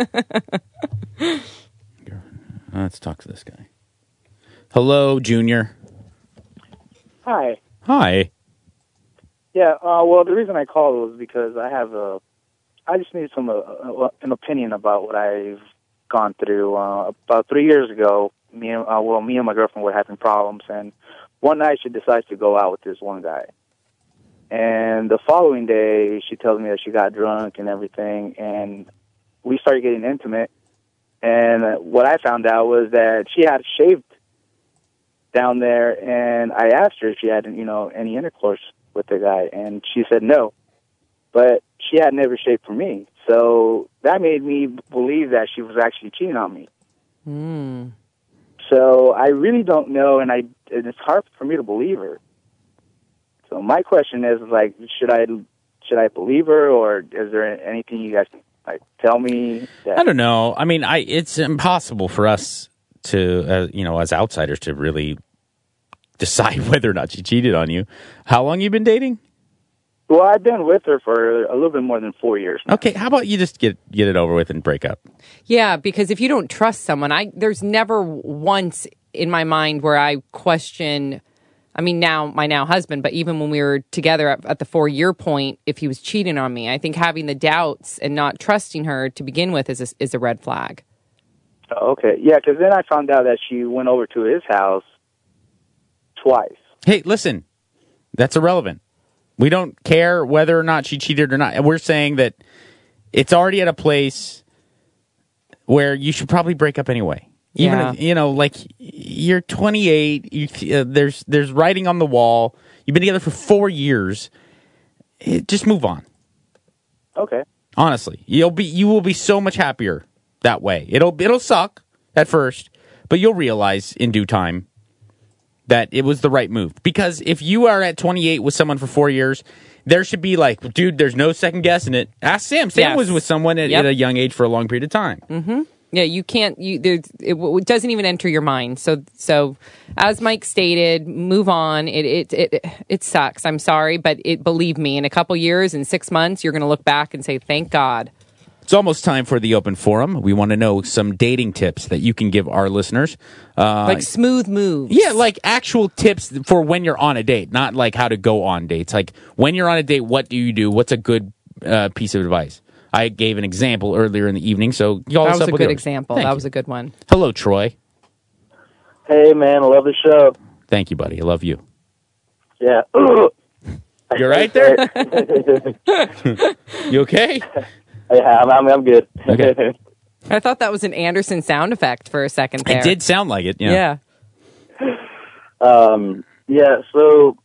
Let's talk to this guy. Hello, Junior. Hi. Hi. Yeah. Uh, well, the reason I called was because I have a. I just need some uh, uh, an opinion about what I've gone through. Uh, about three years ago, me and uh, well, me and my girlfriend were having problems, and one night she decides to go out with this one guy. And the following day, she tells me that she got drunk and everything, and we started getting intimate. And uh, what I found out was that she had shaved down there, and I asked her if she had, you know, any intercourse with the guy, and she said no. But she had never shaved for me, so that made me believe that she was actually cheating on me. Mm. So I really don't know, and I and it's hard for me to believe her. So my question is, like, should I should I believe her, or is there anything you guys can like tell me? That I don't know. I mean, I it's impossible for us to, uh, you know, as outsiders, to really decide whether or not she cheated on you. How long you been dating? Well, I've been with her for a little bit more than four years. Okay, how about you just get get it over with and break up? Yeah, because if you don't trust someone, I there's never once in my mind where I question. I mean, now my now husband, but even when we were together at, at the four year point, if he was cheating on me, I think having the doubts and not trusting her to begin with is a, is a red flag. Okay, yeah, because then I found out that she went over to his house twice. Hey, listen, that's irrelevant. We don't care whether or not she cheated or not. And we're saying that it's already at a place where you should probably break up anyway. Even Yeah. if, you know, like you're twenty-eight, you, uh, there's there's writing on the wall. You've been together for four years. It, just move on. Okay. Honestly, you'll be you will be so much happier that way. It'll it'll suck at first, but you'll realize in due time that it was the right move. Because if you are at twenty-eight with someone for four years, there should be like, dude, there's no second guessing it. Ask Sam. Sam Yes. was with someone at, Yep. at a young age for a long period of time. Mm-hmm. Yeah, you can't. You there's it, it doesn't even enter your mind. So so, as Mike stated, move on. It it it it sucks. I'm sorry, but it believe me, in a couple years, in six months, you're going to look back and say, "Thank God." It's almost time for the open forum. We want to know some dating tips that you can give our listeners. Uh, Like smooth moves. Yeah, like actual tips for when you're on a date, not like how to go on dates. Like when you're on a date, what do you do? What's a good uh, piece of advice? I gave an example earlier in the evening, so y'all That us was up a with good yours. example. Thank That you. was a good one. Hello, Troy. Hey, man, I love the show. Thank you, buddy. I love you. Yeah. You're right there? You okay? Yeah, I'm, I'm, I'm good. Okay. I thought that was an Anderson sound effect for a second there. It did sound like it. Yeah. Yeah. Um, yeah, so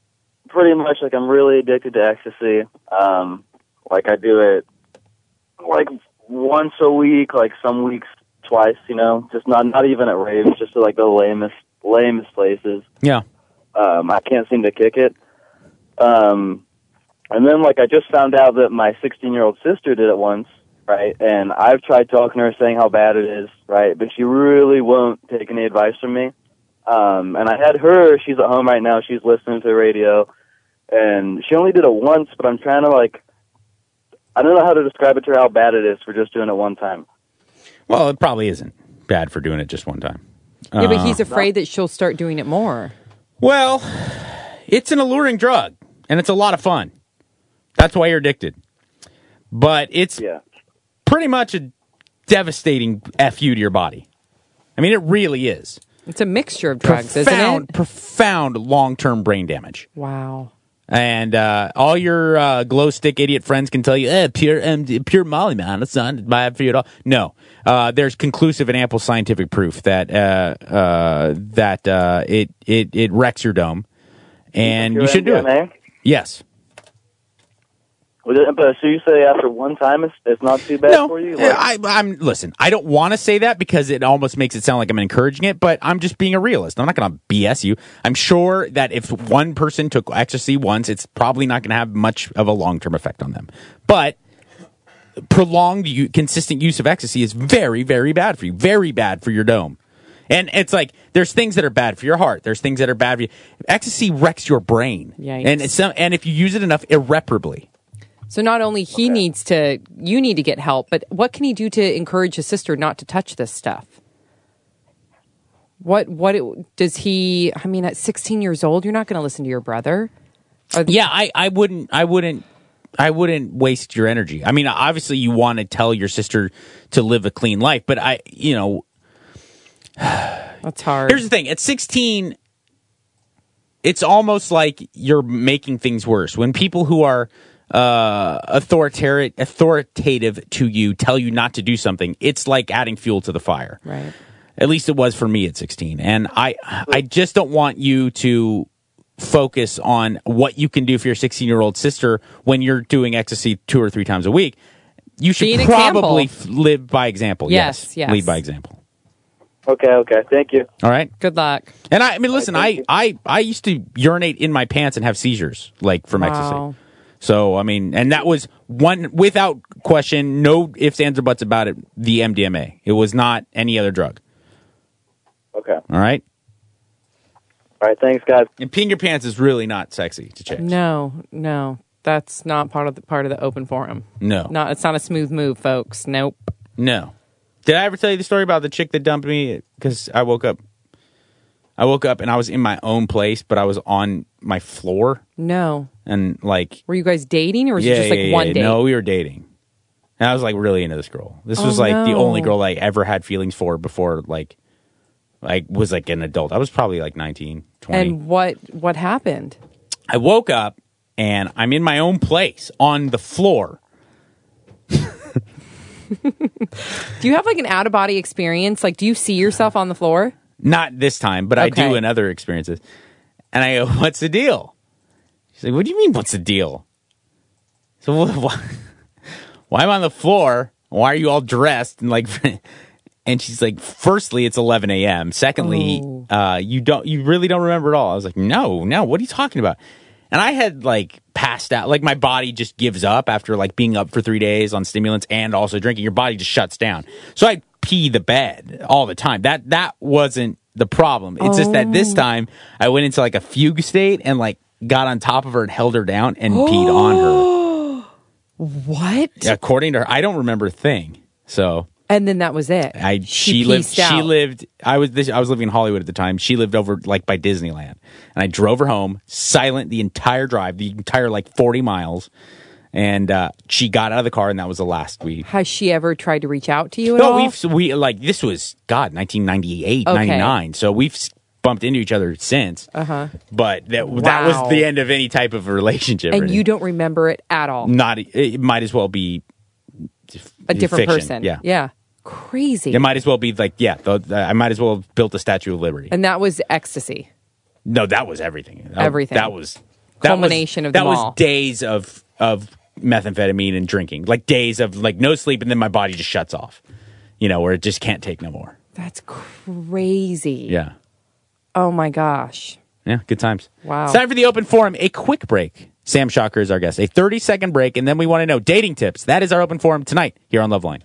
pretty much like I'm really addicted to ecstasy. Um, like I do it like once a week, like some weeks twice. You know, just not not even at raves, just at like the lamest lamest places. Yeah. Um, I can't seem to kick it. Um, and then like I just found out that my sixteen year old sister did it once. Right, and I've tried talking to her, saying how bad it is, right, but she really won't take any advice from me. Um, and I had her, she's at home right now, she's listening to the radio, and she only did it once, but I'm trying to, like, I don't know how to describe it to her how bad it is for just doing it one time. Well, it probably isn't bad for doing it just one time. Yeah, but Uh, he's afraid that she'll start doing it more. Well, it's an alluring drug, and it's a lot of fun. That's why you're addicted. But it's yeah. pretty much a devastating F you to your body. I mean, it really is. It's a mixture of drugs, profound, isn't it? Profound long-term brain damage. Wow. And uh, all your uh, glow stick idiot friends can tell you, eh, pure um, pure Molly, man, it's not bad for you at all. No, uh, there's conclusive and ample scientific proof that uh, uh, that uh, it it it wrecks your dome, and you should do M D M A? it. Yes. But so you say after one time it's, it's not too bad No, for you? uh, I, I'm listen. I don't want to say that because it almost makes it sound like I'm encouraging it, but I'm just being a realist. I'm not going to B S you. I'm sure that if one person took ecstasy once, it's probably not going to have much of a long term effect on them. But prolonged, u- consistent use of ecstasy is very, very bad for you. Very bad for your dome. And it's like there's things that are bad for your heart. There's things that are bad for you. Ecstasy wrecks your brain, Yikes. and it's some, and if you use it enough, irreparably. So not only he needs to, you need to get help, but what can he do to encourage his sister not to touch this stuff? What what it, does he? I mean, at sixteen years old, you're not going to listen to your brother. Are Yeah, I, I wouldn't I wouldn't I wouldn't waste your energy. I mean, obviously you want to tell your sister to live a clean life, but I you know that's hard. Here's the thing, at sixteen it's almost like you're making things worse. When people who are uh authoritarian authoritative to you tell you not to do something, it's like adding fuel to the fire. Right. At least it was for me at sixteen. And I I just don't want you to focus on what you can do for your sixteen-year-old sister when you're doing ecstasy two or three times a week. You should Be an probably example. f- live by example. Yes, yes. Lead by example. Okay, okay. Thank you. All right. Good luck. And I, I mean, listen, I, I, I used to urinate in my pants and have seizures, like, from Wow. ecstasy. So, I mean, and that was one, without question, no ifs, ands, or buts about it, the M D M A. It was not any other drug. Okay. All right? All right, thanks, guys. And peeing your pants is really not sexy to change. No, no, that's not part of the part of the open forum. No. No, it's not a smooth move, folks. Nope. No. Did I ever tell you the story about the chick that dumped me? Because I woke up. I woke up and I was in my own place, but I was on my floor. No. And like, Were you guys dating, or was yeah, it just like yeah, yeah, one yeah. date? No, we were dating. And I was like really into this girl. This Oh, was like the no. only girl I ever had feelings for before like I was like an adult. I was probably like nineteen, twenty. And what what happened? I woke up and I'm in my own place on the floor. Do you have like an out of body experience? Like, do you see yourself on the floor? Not this time, but I do Okay. in other experiences. And I go, "What's the deal?" She's like, "What do you mean, what's the deal?" So wh- why, why am I on the floor? Why are you all dressed and like? And she's like, "Firstly, it's eleven a.m. Secondly, Oh. uh, you don't, you really don't remember it all." I was like, "No, no, what are you talking about?" And I had like passed out. Like my body just gives up after like being up for three days on stimulants and also drinking. Your body just shuts down. So I pee the bed all the time. That that wasn't the problem. It's just that this Oh. time I went into like a fugue state and like got on top of her and held her down and peed on her. What? According to her, I don't remember a thing. So And then that was it. I She she, lived pieced she out. lived I was this I was living in Hollywood at the time. She lived over like by Disneyland. And I drove her home silent the entire drive, the entire like forty miles. And uh, she got out of the car and that was the last we Has she ever tried to reach out to you at No, all? we've we like this was God nineteen ninety-eight, Okay. ninety-nine. So we've s- bumped into each other since. Uh-huh. But that that was Wow. the end of any type of relationship. or And you don't remember it at all. not it might as well be A different fiction. person. Yeah. Yeah. Crazy. It might as well be like, yeah, the, the, I might as well have built the Statue of Liberty. And that was ecstasy. No, that was everything. That, Everything. That was That culmination was, of them that was all. days of of methamphetamine and drinking, like days of like no sleep, and then my body just shuts off. You know, where it just can't take no more. That's crazy. Yeah. Oh my gosh. Yeah, good times. Wow. It's time for the open forum. A quick break. Sam Shocker is our guest. A thirty-second break, and then we want to know dating tips. That is our open forum tonight here on Loveline.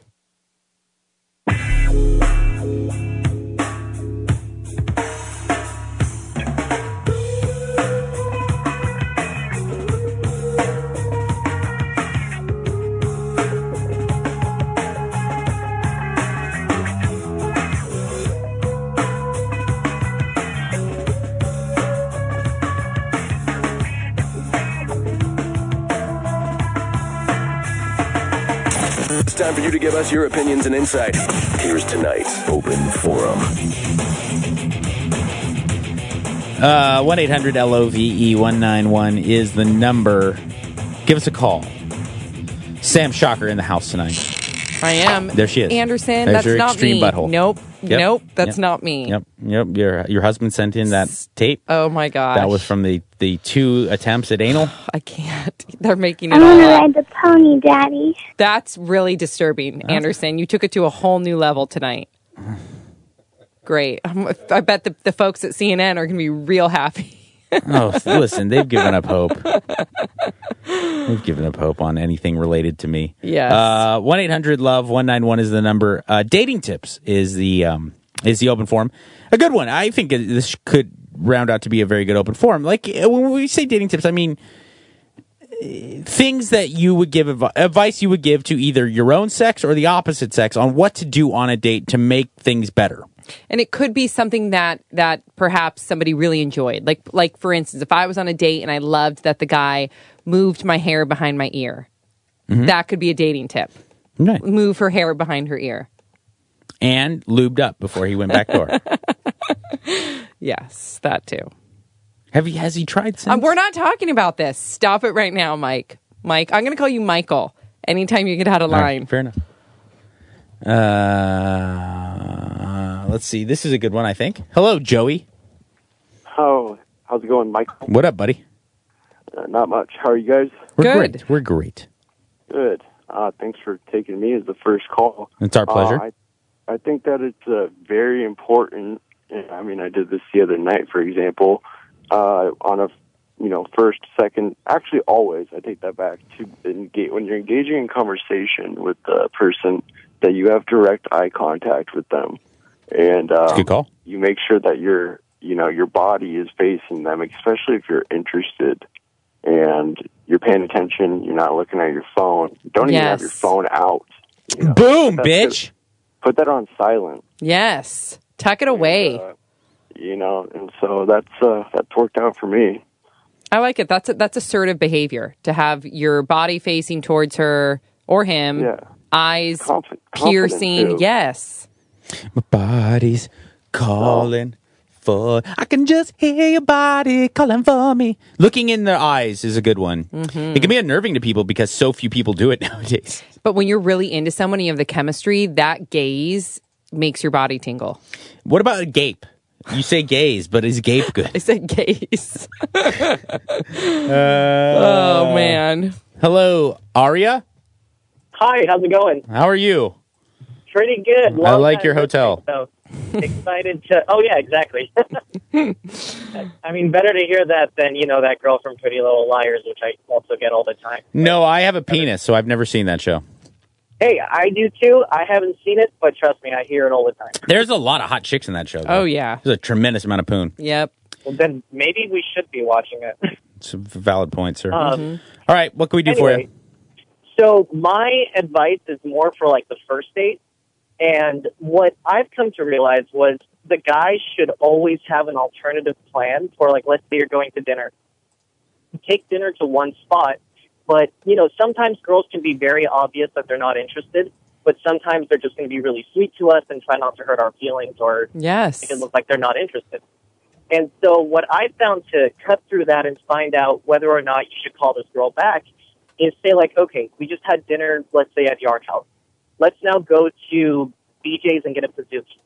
It's time for you to give us your opinions and insight. Here's tonight's open forum. Uh, one eight hundred L O V E one nine one is the number. Give us a call. Sam Shocker in the house tonight. I am. There she is. Anderson, There's that's your not extreme me. butthole. Nope. Yep. Nope, that's Yep. not me. Yep. Yep. Your your husband sent in that tape. Oh my gosh. That was from the, the two attempts at anal. I can't. They're making I it all want to up. ride the pony, Daddy. That's really disturbing, Anderson. You took it to a whole new level tonight. Great. Um, I bet the, the folks at C N N are going to be real happy. Oh, listen, they've given up hope. They've given up hope on anything related to me. Yes. Uh, one eight hundred love one nine one is the number. Uh, dating tips is the um, is the open forum. A good one. I think this could round out to be a very good open forum. Like when we say dating tips, I mean things that you would give advi- advice you would give to either your own sex or the opposite sex on what to do on a date to make things better. And it could be something that that perhaps somebody really enjoyed. Like like for instance, if I was on a date and I loved that the guy moved my hair behind my ear. Mm-hmm. That could be a dating tip. Right. Move her hair behind her ear. And lubed up before he went back door. Yes, that too. Have he has he tried since? Um, we're not talking about this. Stop it right now, Mike. Mike, I'm going to call you Michael anytime you get out of All line. right, fair enough. Uh, let's see. This is a good one, I think. Hello, Joey. Oh, how's it going, Michael? What up, buddy? Uh, not much. How are you guys? We're Good. great. We're great. Good. Uh, thanks for taking me as the first call. It's our pleasure. Uh, I, I think that it's uh, very important. And, I mean, I did this the other night, for example, uh, on a, you know, first, second, actually always, I take that back, to engage, when you're engaging in conversation with the person, that you have direct eye contact with them. And uh, good call. You make sure that your, you know, your body is facing them, especially if you're interested. And you're paying attention. You're not looking at your phone. You don't even have your Yes. phone out. you know. Boom, Put that- bitch. Put that on silent. Yes. Tuck it away. Uh, you know, and so that's uh, that's worked out for me. I like it. That's that's assertive behavior to have your body facing towards her or him, Yeah. eyes Confi- piercing. confident, too. Yes. My body's calling for. I can just hear your body calling for me. Looking in their eyes is a good one. Mhm. It can be unnerving to people because so few people do it nowadays. But when you're really into someone and you have the chemistry, that gaze makes your body tingle. What about a gape? You say gaze, but is gape good? I said gaze. Uh, oh, man. Hello, Aria. Hi, how's it going? How are you? Pretty good. I Long like time your listening, hotel. So excited to. Oh yeah, exactly. I mean, better to hear that than you know that girl from Pretty Little Liars, which I also get all the time. No, I have a penis, so I've never seen that show. Hey, I do too. I haven't seen it, but trust me, I hear it all the time. There's a lot of hot chicks in that show. though. Oh, yeah. There's a tremendous amount of poon. Yep. Well, then maybe we should be watching it. It's a valid point, sir. Um, All right, what can we do for anyway, you? So my advice is more for like the first date. And what I've come to realize was the guy should always have an alternative plan for, like, let's say you're going to dinner. Take dinner to one spot, but, you know, sometimes girls can be very obvious that they're not interested, but sometimes they're just going to be really sweet to us and try not to hurt our feelings or Yes. make it look like they're not interested. And so what I found to cut through that and find out whether or not you should call this girl back is say, like, okay, we just had dinner, let's say, at Yard House. Let's now go to B J's and get a Pizookie.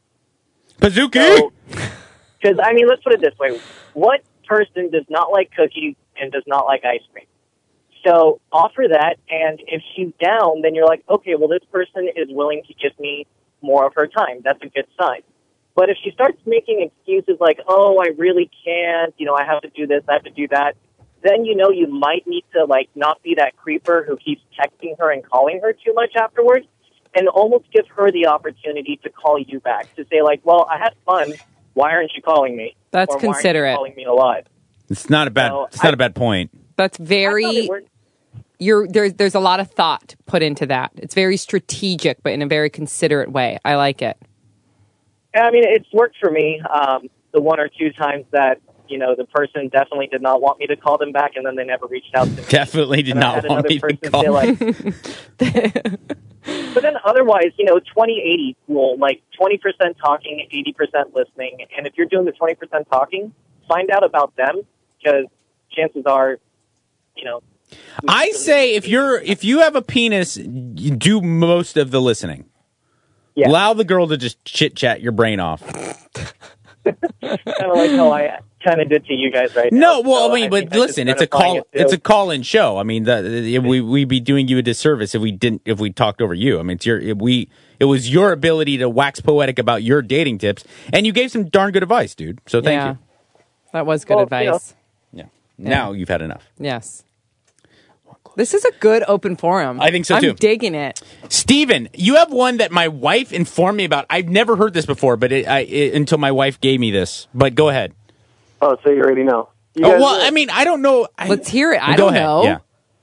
Pizookie? Because, I mean, let's put it this way. What person does not like cookies and does not like ice cream. So offer that, and if she's down, then you're like, okay, well, this person is willing to give me more of her time. That's a good sign. But if she starts making excuses like, oh, I really can't, you know, I have to do this, I have to do that, then you know you might need to, like, not be that creeper who keeps texting her and calling her too much afterwards, and almost give her the opportunity to call you back, to say, like, well, I had fun. Why aren't you calling me? That's or, why aren't you considerate. calling me a lot? It's not a bad. So it's not I- a bad point. That's very. You're there's there's a lot of thought put into that. It's very strategic, but in a very considerate way. I like it. Yeah, I mean, it's worked for me. Um, the one or two times that, you know, the person definitely did not want me to call them back, and then they never reached out to me. Definitely did And I not had want another me to person call. say, like, but then otherwise, you know, twenty eighty rule, like twenty percent talking, eighty percent listening. And if you're doing the twenty percent talking, find out about them, because chances are, you know. I say if you're if you have a penis, you do most of the listening. Yeah. Allow the girl to just chit chat your brain off. Kind of like how I kind of did to you guys right No, now. well, So I mean, I but think I'm listen, just it's a gratifying call. it too. It's a call-in show. I mean, the, the, we we'd be doing you a disservice if we didn't if we talked over you. I mean, it's your if we it was your ability to wax poetic about your dating tips, and you gave some darn good advice, dude. So thank Yeah. you. That was good Well, advice. Yeah. Now you've had enough. Yes. This is a good open forum. I think so, I'm too. digging it. Steven, you have one that my wife informed me about. I've never heard this before, but it, I, it, until my wife gave me this. But go ahead. Oh, so you already know. You Oh, guys well, know. I mean, I don't know. I, Let's hear it. I go don't ahead. know. Yeah.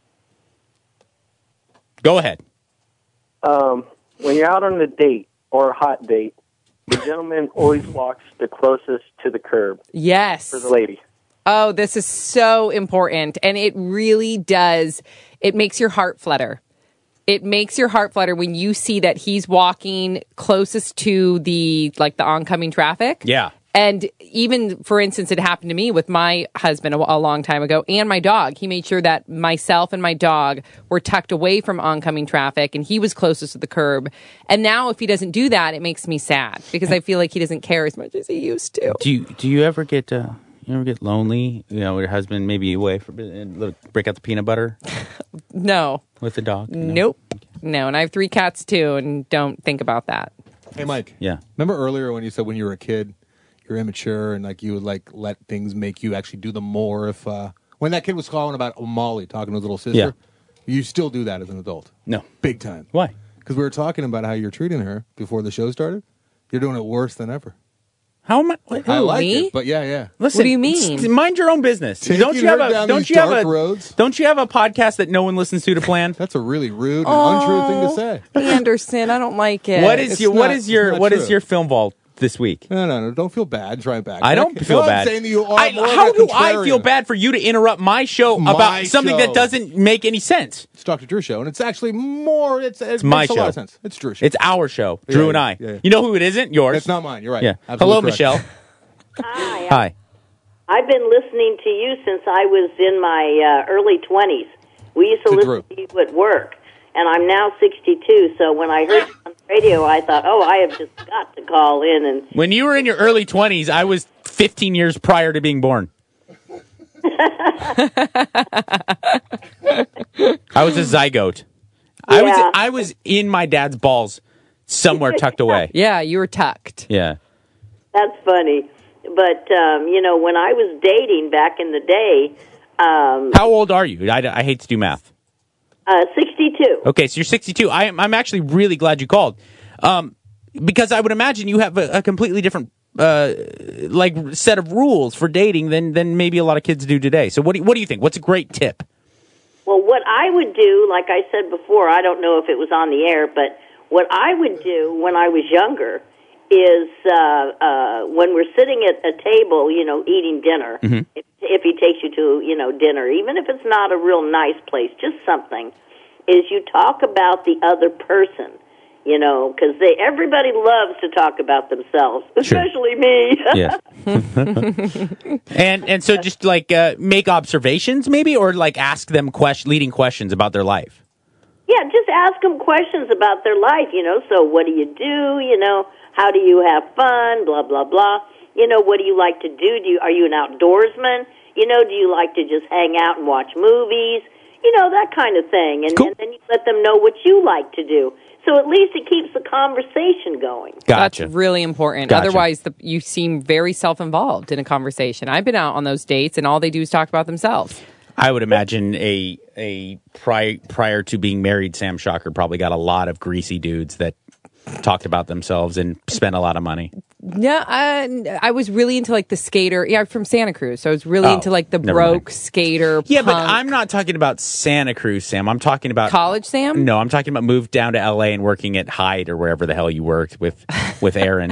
Go ahead. Um, when you're out on a date or a hot date, the gentleman always walks the closest to the curb Yes. for the lady. Oh, this is so important. And it really does. It makes your heart flutter. It makes your heart flutter when you see that he's walking closest to the, like, the oncoming traffic. Yeah. And even, for instance, it happened to me with my husband a, a long time ago and my dog. He made sure that myself and my dog were tucked away from oncoming traffic and he was closest to the curb. And now if he doesn't do that, it makes me sad because I feel like he doesn't care as much as he used to. Do you do you ever get uh, you ever get lonely? You know, your husband maybe away for a bit and little- break out the peanut butter No. with the dog. No? Nope. No. And I have three cats too and don't think about that. Hey, Mike. Yeah. Remember earlier when you said when you were a kid, you're immature and like you would like let things make you actually do them more. If uh, when that kid was calling about Molly talking to his little sister, Yeah. you still do that as an adult. No. Big time. Why? Because we were talking about how you're treating her before the show started. You're doing it worse than ever. How am I? What, I Who, like me? it, but yeah, yeah. Listen, What do you mean? s- Mind your own business. Taking don't you have her a down don't these you have dark a roads? don't you have a podcast that no one listens to to plan? That's a really rude and untrue thing to say. Anderson, I don't like it. What is It's your what not- is your it's not what is true. your film vault this week? No, no, no. Don't feel bad. Try it back. I don't Nick. feel No, bad. I'm saying that you are I- more of how a do I feel contrarian. bad for you to interrupt my show My about something show. that doesn't make any sense? It's Doctor Drew show, and it's actually more. It's, it It's my makes a show. lot of sense. It's Drew's show. It's our show, Yeah, Drew yeah, and I. yeah, yeah. You know who it isn't? Yours. It's not mine. You're right. Yeah. Absolutely Hello, correct. Michelle. Hi. Hi. I've been listening to you since I was in my uh, early twenties. We used to, To listen Drew. to you at work, and I'm now sixty-two, so when I heard you on the radio, I thought, oh, I have just got to call in. And When you were in your early twenties, I was fifteen years prior to being born. I was a zygote. I was Yeah. I was in my dad's balls somewhere tucked away. Yeah, you were tucked. Yeah. That's funny. But, um, you know, when I was dating back in the day, um, How old are you? I, I hate to do math. uh, sixty-two. Okay, so you're sixty-two. I am, I'm actually really glad you called. Um, because I would imagine you have a, a completely different uh, like set of rules for dating than than maybe a lot of kids do today. So what do you, what do you think? What's a great tip? Well, what I would do, like I said before, I don't know if it was on the air, but what I would do when I was younger is uh, uh, when we're sitting at a table, you know, eating dinner, Mm-hmm. if, if he takes you to, you know, dinner, even if it's not a real nice place, just something, is you talk about the other person, you know, because they everybody loves to talk about themselves, especially me. Yes. and and so just like uh, make observations maybe, or like ask them question, leading questions about their life. Yeah, just ask them questions about their life, you know. So what do you do, you know? How do you have fun, blah, blah, blah. You know, what do you like to do? Do you, are you an outdoorsman? You know, do you like to just hang out and watch movies? You know, that kind of thing. And, cool. and then you let them know what you like to do. So at least it keeps the conversation going. Gotcha. That's really important. Gotcha. Otherwise, the, you seem very self-involved in a conversation. I've been out on those dates, and all they do is talk about themselves. I would imagine a a prior prior to being married, Sam Shocker probably got a lot of greasy dudes that talked about themselves and spent a lot of money. No, uh, I was really into like the skater. Yeah, I'm from Santa Cruz, so I was really Oh, into like the never broke mind. skater. Yeah, but punk. I'm not talking about Santa Cruz, Sam. I'm talking about College Sam. No, I'm talking about moved down to L A and working at Hyde or wherever the hell you worked with with Aaron.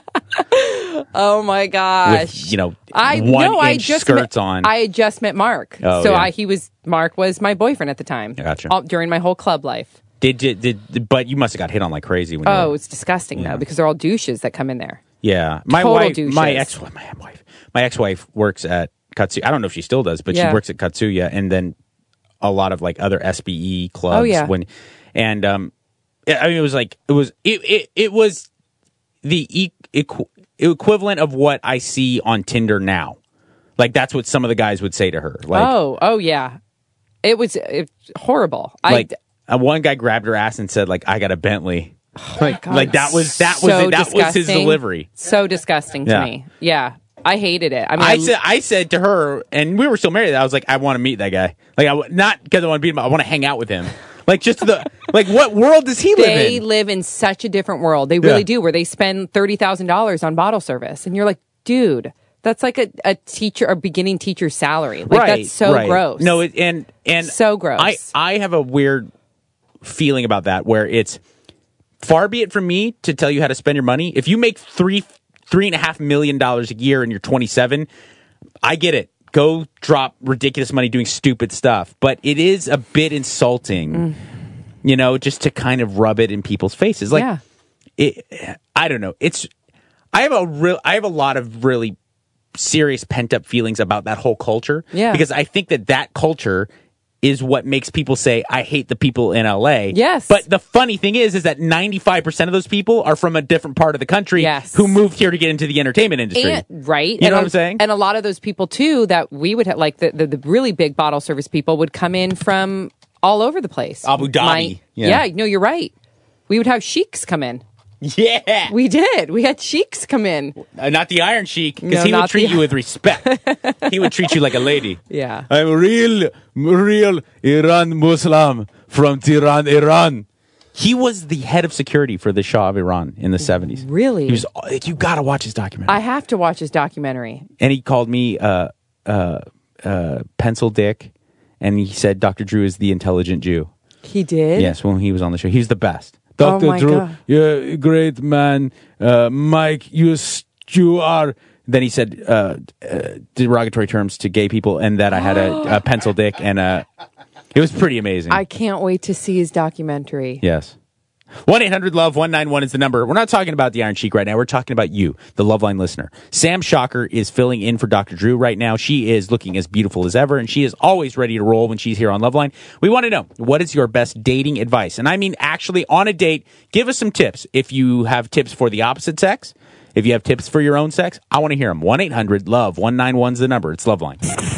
Oh my gosh! With, you know, I one no, I inch just skirts met, on. I had just met Mark, Oh, so yeah. I he was Mark was my boyfriend at the time. Gotcha. All, during my whole club life. Did, did did but you must have got hit on like crazy when you Oh, were, it's disgusting Yeah. though because they're all douches that come in there. yeah. My Total wife, douches. my ex, my wife, my ex-wife works at Katsuya. I don't know if she still does, but Yeah. she works at Katsuya, and then a lot of like other S B E clubs. Oh, yeah. When and um, I mean, it was like it was it it, it was the e- equ- equivalent of what I see on Tinder now. Like that's what some of the guys would say to her. Like, oh, oh yeah, it was it, horrible. like I uh, one guy grabbed her ass and said, "Like I got a Bentley." like, God, like that was that was so it. That was his disgusting. delivery. So disgusting to Yeah. me. Yeah, I hated it. I mean, I I, said, I said to her, and we were still married. I was like, I want to meet that guy. Like, I w- not because I want to beat him. I want to hang out with him. Like, just the like, what world does he live they in? live in such a different world. They really Yeah. do, where they spend thirty thousand dollars on bottle service, and you're like, dude, that's like a, a teacher, a beginning teacher's salary. Like right, that's so right. gross. No, it, and and so gross. I I have a weird feeling about that, where it's far be it from me to tell you how to spend your money. If you make three three and a half million dollars a year and you're twenty-seven, I get it. Go drop ridiculous money doing stupid stuff. But it is a bit insulting, Mm. you know, just to kind of rub it in people's faces. Like, Yeah. it, I don't know. It's I have a real I have a lot of really serious pent up feelings about that whole culture. Yeah. Because I think that that culture is what makes people say, I hate the people in L A. Yes. But the funny thing is, is that ninety-five percent of those people are from a different part of the country Yes. who moved here to get into the entertainment industry. And, right. You and know a, what I'm saying? And a lot of those people, too, that we would have, like the, the, the really big bottle service people would come in from all over the place. Abu Dhabi. My- Yeah. yeah, no, you're right. We would have sheiks come in. Yeah. We did. We had sheiks come in. Uh, not the Iron Sheik, because No, he would not treat the- you with respect. He would treat you like a lady. Yeah. I'm real, real Iran Muslim from Tehran, Iran. He was the head of security for the Shah of Iran in the seventies. Really? He was. Like, you got to watch his documentary. I have to watch his documentary. And he called me uh, uh, uh, Pencil Dick, and he said Doctor Drew is the intelligent Jew. He did? Yes, when he was on the show, he was the best. Oh, Doctor my Drew, God. you're a great man. Uh, Mike, you, s- you are. Then he said uh, uh, derogatory terms to gay people, and that I had a, a pencil dick, and uh, it was pretty amazing. I can't wait to see his documentary. Yes. one eight hundred love one nine one is the number. We're not talking about the Iron Sheik right now. We're talking about you, the Loveline listener. Sam Shocker is filling in for Doctor Drew right now. She is looking as beautiful as ever, and she is always ready to roll when she's here on Loveline. We want to know, what is your best dating advice? And I mean, actually, on a date, give us some tips. If you have tips for the opposite sex, if you have tips for your own sex, I want to hear them. one eight hundred love one nine one is the number. It's Loveline.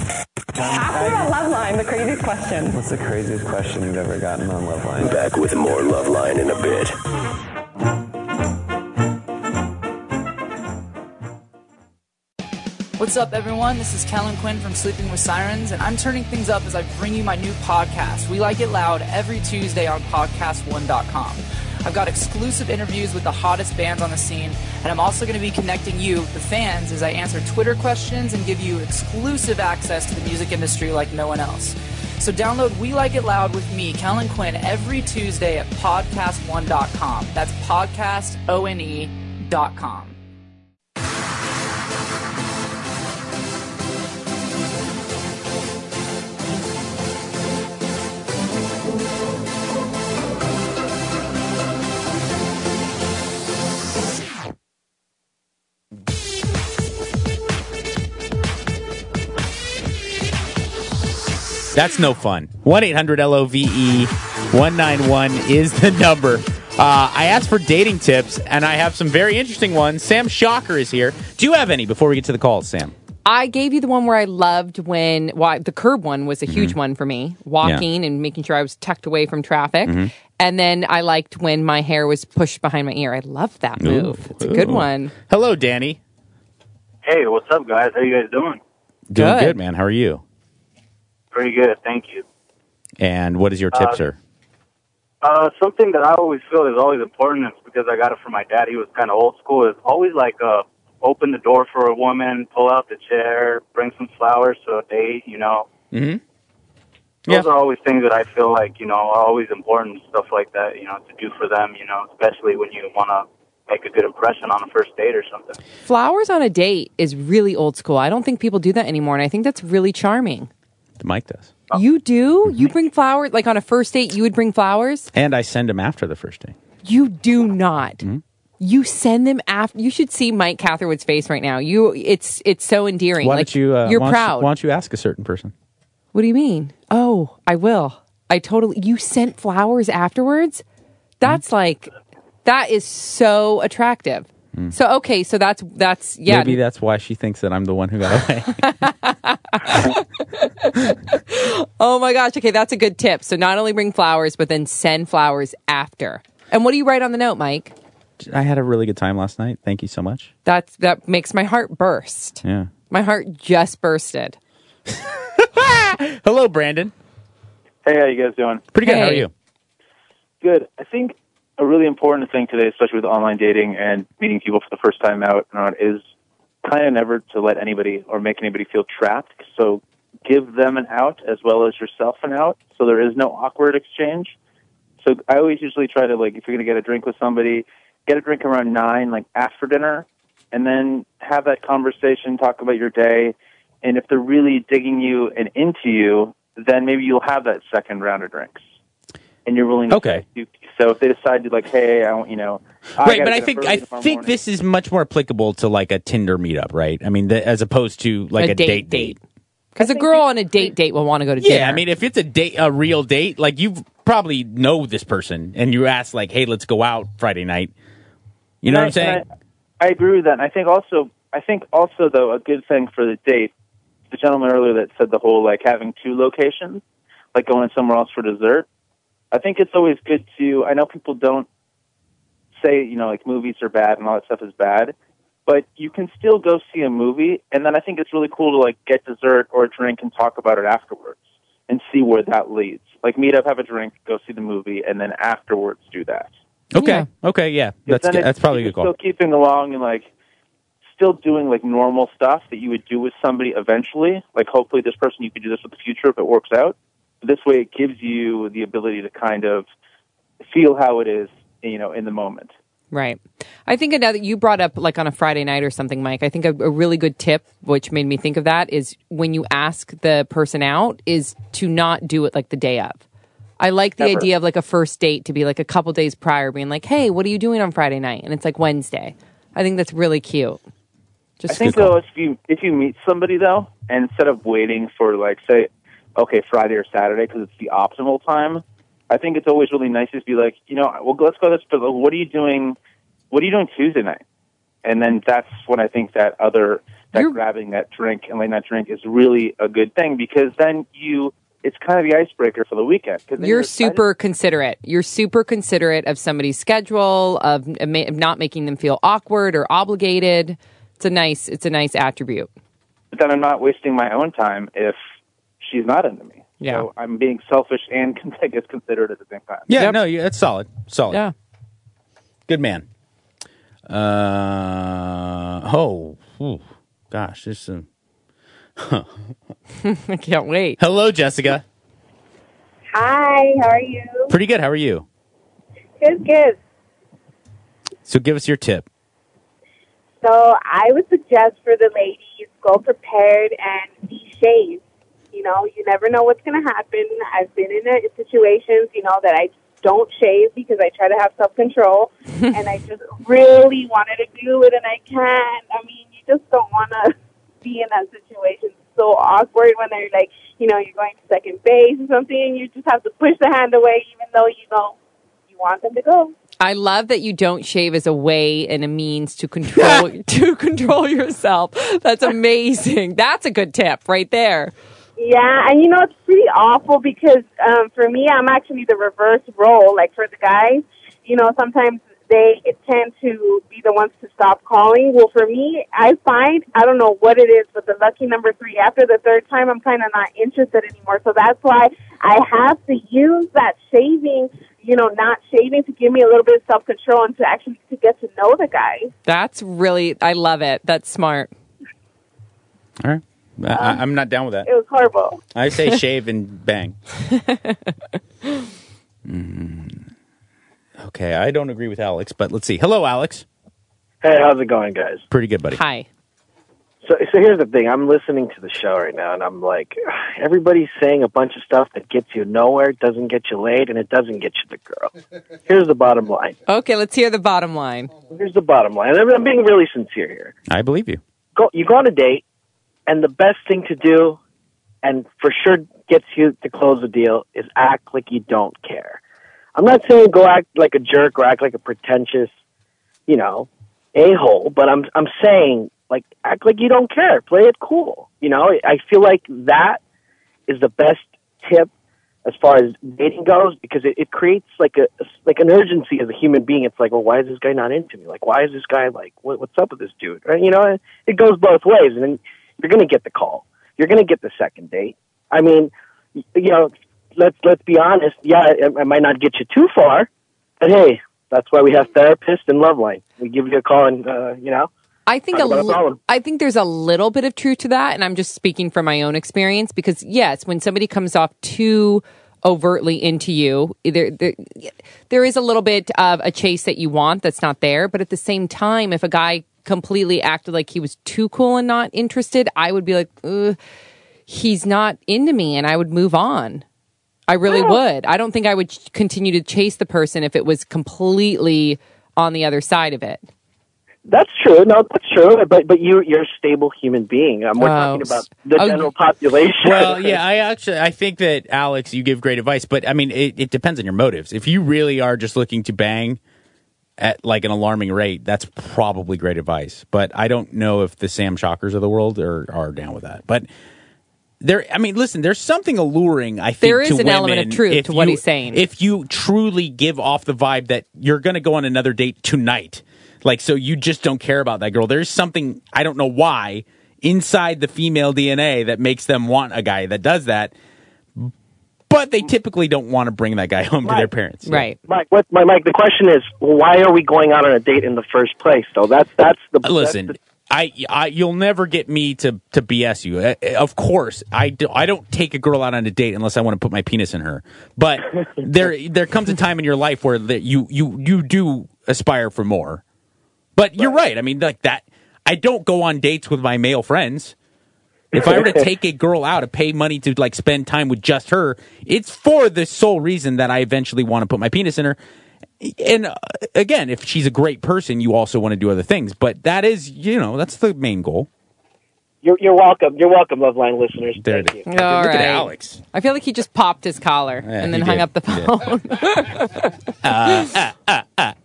Ask me on Loveline, the craziest question. What's the craziest question you've ever gotten on Loveline? Back with more Loveline in a bit. What's up, everyone? This is Kellen Quinn from Sleeping with Sirens, and I'm turning things up as I bring you my new podcast, We Like It Loud, every Tuesday on podcast one dot com. I've got exclusive interviews with the hottest bands on the scene, and I'm also going to be connecting you, the fans, as I answer Twitter questions and give you exclusive access to the music industry like no one else. So download We Like It Loud with me, Kellen Quinn, every Tuesday at podcast one dot com. That's podcast, O N E, dot com. That's no fun. one eight hundred L O V E one nine one is the number. Uh, I asked for dating tips, and I have some very interesting ones. Sam Shocker is here. Do you have any before we get to the calls, Sam? I gave you the one where I loved when well, the curb one was a huge Mm-hmm. one for me, walking and making sure I was tucked away from traffic. Mm-hmm. And then I liked when my hair was pushed behind my ear. I love that move. Ooh, It's a good ooh. one. Hello, Danny. Hey, what's up, guys? How you guys doing? Doing Good. good, man. How are you? Pretty good, thank you. And what is your tip, Uh, sir? Uh, something that I always feel is always important, it's because I got it from my dad. He was kind of old school. Is always like uh, open the door for a woman, pull out the chair, bring some flowers to a date. You know, Mm-hmm. those are always things that I feel like you know are always important, stuff like that. You know, to do for them. You know, especially when you want to make a good impression on a first date or something. Flowers on a date is really old school. I don't think people do that anymore, and I think that's really charming. Mike does. You do? Mm-hmm. You bring flowers? Like on a first date, you would bring flowers? And I send him after the first date. You do not. Mm-hmm. You send them after. You should see Mike Catherwood's face right now. You, it's it's so endearing. Why like, don't you? Uh, you're why don't proud. You, why don't you ask a certain person? What do you mean? Oh, I will. I totally. You sent flowers afterwards? That's Mm-hmm. like, that is so attractive. So okay, so that's that's yeah. Maybe that's why she thinks that I'm the one who got away. Oh my gosh. Okay, that's a good tip. So not only bring flowers, but then send flowers after. And what do you write on the note, Mike? I had a really good time last night. Thank you so much. That's that makes my heart burst. Yeah. My heart just bursted. Hello, Brandon. Hey, how you guys doing? Pretty good. How are you? Good. I think a really important thing today, especially with online dating and meeting people for the first time out and out, is kind of never to let anybody or make anybody feel trapped. So give them an out as well as yourself an out, so there is no awkward exchange. So I always usually try to, like, if you're going to get a drink with somebody, get a drink around nine, like after dinner, and then have that conversation, talk about your day. And if they're really digging you and into you, then maybe you'll have that second round of drinks. And you're willing to Okay. You, so if they decide to, like, hey, I want, you know, I Right, gotta but I get up think early I tomorrow think morning. this is much more applicable to like a Tinder meetup, right? I mean, the, as opposed to like A a, date date date. Because a girl on a date date will want to go to dinner. Yeah, I mean, if it's a date, a real date, like you probably know this person, and you ask like, "Hey, let's go out Friday night." You know And what I'm I- saying? and I, I agree with that. And I think also, I think also though, a good thing for the date, the gentleman earlier that said the whole like having two locations, like going somewhere else for dessert. I think it's always good to. I know people don't say, you know, like movies are bad and all that stuff is bad, but you can still go see a movie, and then I think it's really cool to like get dessert or a drink and talk about it afterwards and see where that leads. Like meet up, have a drink, go see the movie, and then afterwards do that. Okay, okay, yeah, that's Then good. it- that's probably a you're good call. Still keeping along and like still doing like normal stuff that you would do with somebody eventually. Like hopefully this person you could do this with the future if it works out. This way it gives you the ability to kind of feel how it is, you know, in the moment. Right. I think another, you brought up like on a Friday night or something, Mike, I think a, a really good tip, which made me think of that, is when you ask the person out, is to not do it like the day of. I like the Never. idea of like a first date to be like a couple days prior being like, hey, what are you doing on Friday night? And it's like Wednesday. I think that's really cute. Just I think though, if you if you meet somebody though, and instead of waiting for like say, okay, Friday or Saturday because it's the optimal time, I think it's always really nice to be like, you know, well, let's go this. But what are you doing? What are you doing Tuesday night? And then that's when I think that other that grabbing that drink and letting that drink is really a good thing, because then you it's kind of the icebreaker for the weekend. 'Cause then You're excited. super considerate. You're super considerate of somebody's schedule, of, of ma- of not making them feel awkward or obligated. It's a nice, it's a nice attribute. But then I'm not wasting my own time if she's not into me. Yeah. So I'm being selfish and I guess considerate at the same time. Yeah, no, yeah, that's solid. Solid. Yeah. Good man. Uh, oh, ooh, gosh, this is. Huh. I can't wait. Hello, Jessica. Hi, how are you? Pretty good. How are you? Good, good. So give us your tip. So I would suggest for the ladies, go prepared and be shaved. You know, you never know what's going to happen. I've been in uh, situations, you know, that I don't shave because I try to have self-control, and I just really wanted to do it, and I can't. I mean, you just don't want to be in that situation. It's so awkward when they're like, you know, you're going to second base or something, and you just have to push the hand away even though you know you want them to go. I love that you don't shave as a way and a means to control to control yourself. That's amazing. That's a good tip right there. Yeah, and you know, it's pretty awful because um, for me, I'm actually the reverse role. Like for the guys, you know, sometimes they tend to be the ones to stop calling. Well, for me, I find, I don't know what it is, but the lucky number three, after the third time, I'm kind of not interested anymore. So that's why I have to use that shaving, you know, not shaving to give me a little bit of self-control and to actually to get to know the guy. That's really, I love it. That's smart. All right. I, Um, I'm not down with that. It was horrible. I say shave and bang. Mm. Okay, I don't agree with Alex, but let's see. Hello, Alex. Hey, how's it going, guys? Pretty good, buddy. Hi. So, so here's the thing. I'm listening to the show right now, and I'm like, everybody's saying a bunch of stuff that gets you nowhere, doesn't get you laid, and it doesn't get you the girl. Here's the bottom line. Okay, let's hear the bottom line. Here's the bottom line. I'm I'm being really sincere here. I believe you. Go, you go on a date, and the best thing to do, and for sure gets you to close the deal, is act like you don't care. I'm not saying go act like a jerk or act like a pretentious, you know, a-hole, but I'm I'm saying, like, act like you don't care. Play it cool. You know, I feel like that is the best tip as far as dating goes because it, it creates like a like an urgency as a human being. It's like, well, why is this guy not into me? Like, why is this guy like, what, what's up with this dude? Right? You know, it goes both ways, and then you're going to get the call. You're going to get the second date. I mean, you know, let's let's be honest. Yeah, it, it might not get you too far, but hey, that's why we have therapists and Loveline. We give you a call and uh, you know. I think a li- I think there's a little bit of truth to that, and I'm just speaking from my own experience because yes, when somebody comes off too overtly into you, there, there there is a little bit of a chase that you want that's not there, but at the same time, if a guy completely acted like he was too cool and not interested, I would be like, Ugh, he's not into me, and I would move on. I really oh. would. I don't think I would ch- continue to chase the person if it was completely on the other side of it. That's true. No, that's true. But but you you're a stable human being. Um, we're oh. talking about the oh. general population. Well, yeah, I actually I think that Alex, you give great advice, but I mean, it, it depends on your motives. If you really are just looking to bang at like an alarming rate, that's probably great advice. But I don't know if the Sam Shockers of the world are are down with that. But there, I mean, listen, there's something alluring. I think there is to an women element of truth to what you, he's saying. If you truly give off the vibe that you're going to go on another date tonight. Like, so you just don't care about that girl. There's something, I don't know why, inside the female D N A that makes them want a guy that does that. But they typically don't want to bring that guy home Mike, to their parents. Right. Mike, what, Mike, the question is, why are we going out on a date in the first place, though? That's, that's the... Uh, listen, that's the, I, I, you'll never get me to, to B S you. Uh, of course, I, do, I don't take a girl out on a date unless I want to put my penis in her. But there there comes a time in your life where the, you, you, you do aspire for more. But you're right. I mean, like that. I don't go on dates with my male friends. If I were to take a girl out to pay money to like spend time with just her, it's for the sole reason that I eventually want to put my penis in her. And uh, again, if she's a great person, you also want to do other things. But that is, you know, that's the main goal. You're, you're welcome. You're welcome, Loveline listeners. There Thank it you. is. All Look right. at Alex. I feel like he just popped his collar Yeah, and then he hung did. up the phone. uh, uh, uh, uh,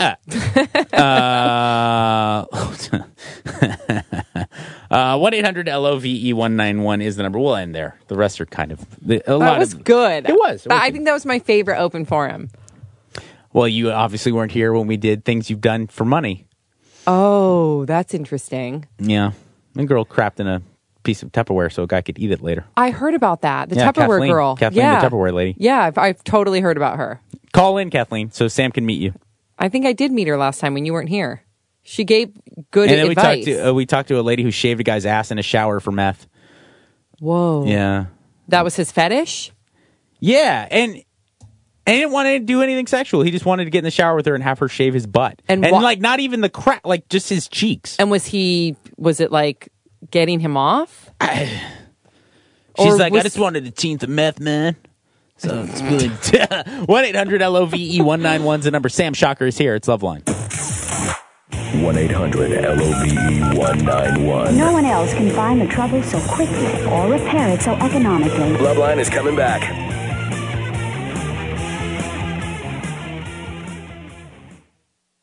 uh, uh, uh, one eight hundred L O V E one nine one is the number. We'll end there. The rest are kind of... A that lot was of, good. It was. It was I good. think that was my favorite open forum. Well, you obviously weren't here when we did things you've done for money. Oh, that's interesting. Yeah. A girl crapped in a piece of Tupperware so a guy could eat it later. I heard about that. The Yeah, Tupperware Kathleen. girl. Kathleen, yeah. the Tupperware lady. Yeah, I've, I've totally heard about her. Call in, Kathleen, so Sam can meet you. I think I did meet her last time when you weren't here. She gave good and then advice. we talked to uh, we talked to a lady who shaved a guy's ass in a shower for meth. Whoa. Yeah. That was his fetish? Yeah, and and he didn't want to do anything sexual. He just wanted to get in the shower with her and have her shave his butt. And And, wha- like not even the crack, like just his cheeks. And was he, was it like getting him off? She's Or like, was- I just wanted a teenth of meth, man. So it's really one eight hundred L O V E one nine one is the number. Sam Shocker is here. It's Loveline. one eight hundred L O V E one nine one. No one else can find the trouble so quickly or repair it so economically. Loveline is coming back.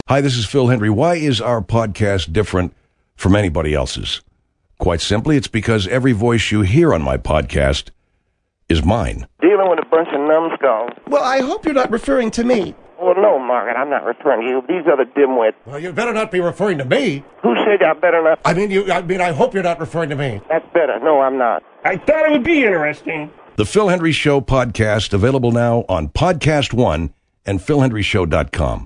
Hi, this is Phil Hendry. Why is our podcast different from anybody else's? Quite simply, it's because every voice you hear on my podcast is mine. Dealing with a bunch of numbskulls. Well, I hope you're not referring to me. Well, no, Margaret, I'm not referring to you. These are the dimwits. Well, you better not be referring to me. Who said I better not? I mean, you. I mean, I hope you're not referring to me. That's better. No, I'm not. I thought it would be interesting. The Phil Hendry Show podcast, available now on Podcast One and phil hendry show dot com.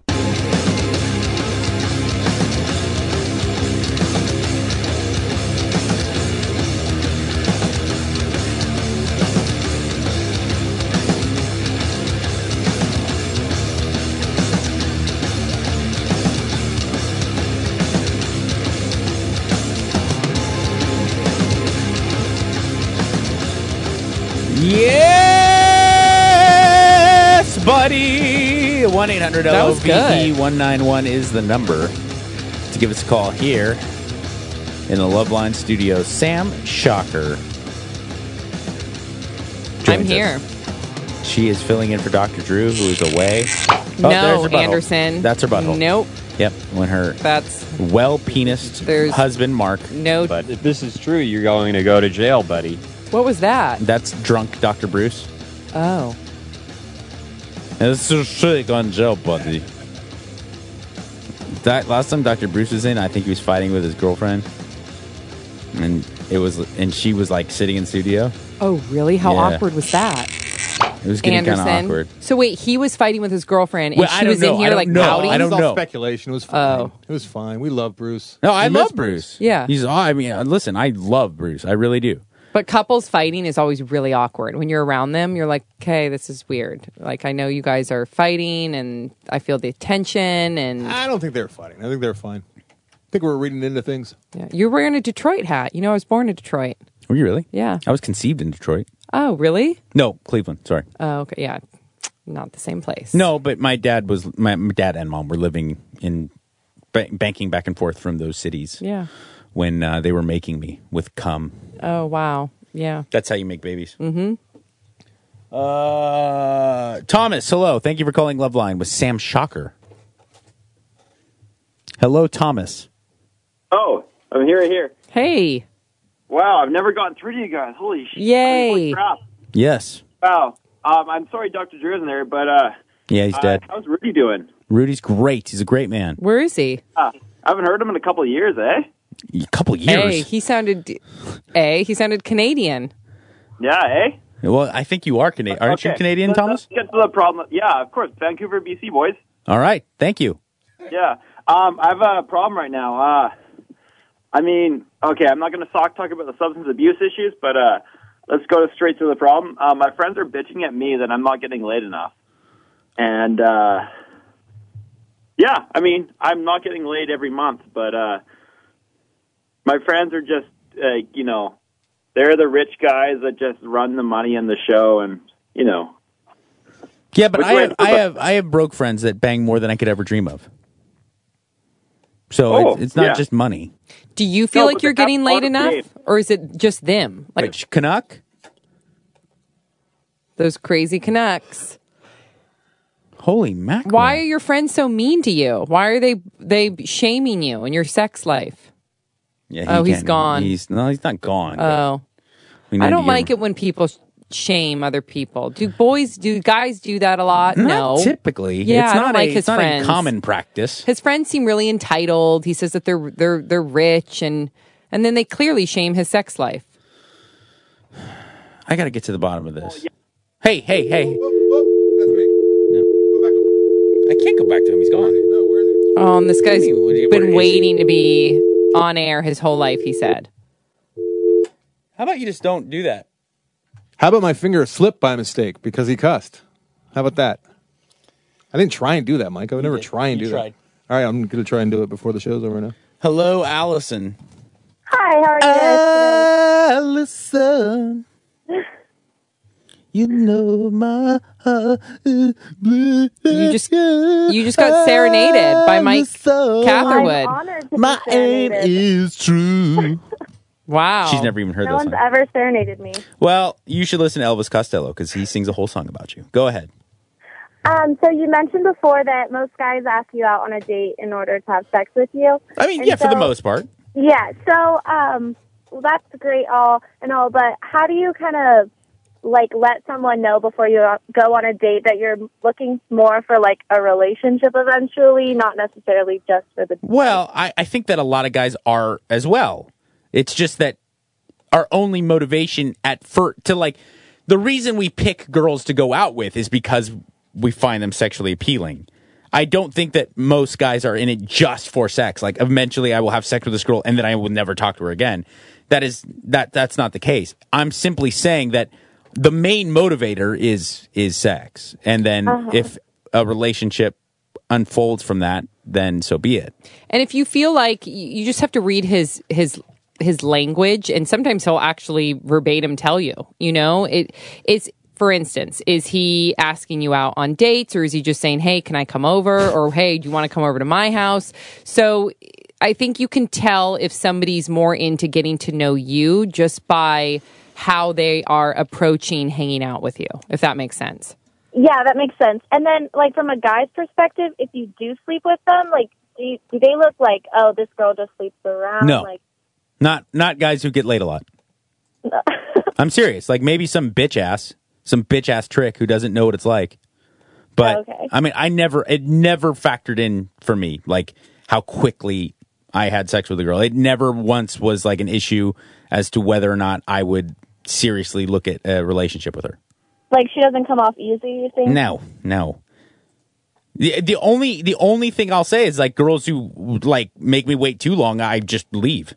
Yes, buddy. one eight hundred L O V E one nine one is the number to give us a call here in the Loveline studio. Sam Shocker. I'm joins here. us. She is filling in for Doctor Drew, who is away. Oh, No, there's her butthole. Anderson. That's her butthole. Nope. Yep, when her That's well-penised husband, Mark. No. But if this is true, you're going to go to jail, buddy. What was that? That's drunk Doctor Bruce. Oh. It's so sick on jail, buddy. That last time Doctor Bruce was in, I think he was fighting with his girlfriend, and it was, and she was like sitting in studio. Oh, really? How Yeah. awkward was that? It was getting kind of Anderson. awkward. So wait, he was fighting with his girlfriend, and Well, she I don't was know. in here I don't like know. pouting. I don't It was all know. speculation. It was fine. Oh. It was fine. We love Bruce. No, I We miss love Bruce. Yeah. He's. I mean, listen, I love Bruce. I really do. But couples fighting is always really awkward. When you're around them, you're like, okay, this is weird. Like, I know you guys are fighting, and I feel the tension, and I don't think they were fighting. I think they were fine. I think we were reading into things. yeah. You're wearing a Detroit hat. You know, I was born in Detroit. Were you really? Yeah. I was conceived in Detroit. Oh, really? No, Cleveland. Sorry. Oh, okay. Yeah. Not the same place. No, but my dad was my, my dad and mom were living in ba- banking back and forth from those cities. Yeah. When uh, they were making me with cum. Oh, wow. Yeah. That's how you make babies. Mm-hmm. Uh, Thomas, hello. Thank you for calling Loveline with Sam Shocker. Hello, Thomas. Oh, I'm here, here. Hey. Wow, I've never gotten through to you guys. Holy shit. Yay. Holy crap. Yes. Wow. Um, I'm sorry Doctor Drew isn't there, but uh, Yeah, he's uh, dead. how's Rudy doing? Rudy's great. He's a great man. Where is he? Uh, I haven't heard him in a couple of years, eh? A couple of years. A. He sounded. A. He sounded Canadian. Yeah, eh? Well, I think you are Canadian. Aren't Okay, you Canadian, let's- Thomas? Let's get to the problem. Yeah, of course. Vancouver, B C, boys. All right. Thank you. Yeah. Um, I have a problem right now. Uh, I mean, okay, I'm not going to talk talk about the substance abuse issues, but uh, let's go straight to the problem. Uh, my friends are bitching at me that I'm not getting laid enough, and uh, yeah, I mean, I'm not getting laid every month, but uh, my friends are just, uh, you know, they're the rich guys that just run the money in the show, and you know. Yeah, but Which I way- have, I have I have broke friends that bang more than I could ever dream of. So Oh, it's, it's not yeah. just money. Do you feel No, like but you're they have getting a laid lot of enough, game. or is it just them? Like Which Canuck? those crazy Canucks. Holy mackerel! Why are your friends so mean to you? Why are they they shaming you in your sex life? Yeah, he Oh, he's can't- gone. He's no, he's not gone. but Oh, we need I to don't give like him- it when people sh- shame other people. Do boys, do guys do that a lot? Not no, typically. Yeah, it's I not don't a, like his it's not friends. a common practice. His friends seem really entitled. He says that they're they're they're rich, and and then they clearly shame his sex life. I got to get to the bottom of this. Hey, hey, hey! I can't go back to him. He's gone. Oh, and this guy's What do you- what is been he? waiting to be on air his whole life. He said. How about you just don't do that? How about my finger slipped by mistake because he cussed? How about that? I didn't try and do that, Mike. I would never try and You do tried. that. All right, I'm going to try and do it before the show's over now. Hello, Allison. Hi, how are you guys? Allison, you know my heart. You You just you just got serenaded by Mike Catherwood. I'm honored to My be aim serenaded. is true. Wow, She's never even heard No that one's song. ever serenaded me. Well, you should listen to Elvis Costello because he sings a whole song about you. Go ahead. Um, so you mentioned before that most guys ask you out on a date in order to have sex with you. I mean, And yeah, for the so- most part. Yeah. So, um, well, that's great, all and all. But how do you kind of like let someone know before you go on a date that you're looking more for like a relationship eventually, not necessarily just for the. Well, I, I think that a lot of guys are as well. It's just that our only motivation at first to like the reason we pick girls to go out with is because we find them sexually appealing. I don't think that most guys are in it just for sex. Like eventually I will have sex with this girl and then I will never talk to her again. That is that that's not the case. I'm simply saying that the main motivator is is sex. And then Uh-huh. if a relationship unfolds from that, then so be it. And if you feel like y- you just have to read his his his language, and sometimes he'll actually verbatim tell you, you know, it it's, for instance, is he asking you out on dates, or is he just saying, hey, can I come over? Or, hey, do you want to come over to my house? So I think you can tell if somebody's more into getting to know you just by how they are approaching hanging out with you, if that makes sense. Yeah, that makes sense. And then, like, from a guy's perspective, if you do sleep with them, like, do, you, do they look like, oh, this girl just sleeps around? No. Like, Not not guys who get laid a lot. I'm serious. Like maybe some bitch ass, some bitch ass trick who doesn't know what it's like. But Okay. I mean, I never, it never factored in for me, like how quickly I had sex with a girl. It never once was like an issue as to whether or not I would seriously look at a relationship with her. like she doesn't come off easy, you think? No, no. The the only the only thing I'll say is like girls who like make me wait too long, I just leave.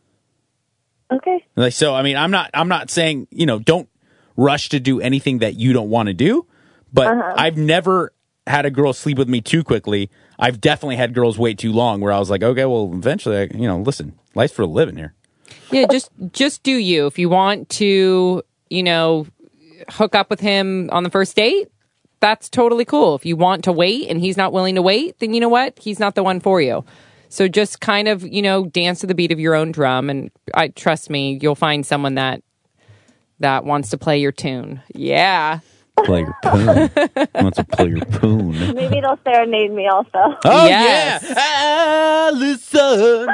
Okay. Like so, I mean, I'm not I'm not saying, you know, don't rush to do anything that you don't want to do, but Uh-huh. I've never had a girl sleep with me too quickly. I've definitely had girls wait too long where I was like, okay, well, eventually, I, you know, listen, life's for a living here. Yeah, just just do you. If you want to, you know, hook up with him on the first date, that's totally cool. If you want to wait and he's not willing to wait, then you know what? He's not the one for you. So just kind of, you know, dance to the beat of your own drum, and I trust me, you'll find someone that that wants to play your tune. Yeah. Play your poon. Wants to play your poon. Maybe they'll serenade me also. Oh, Yes. yeah. Allison.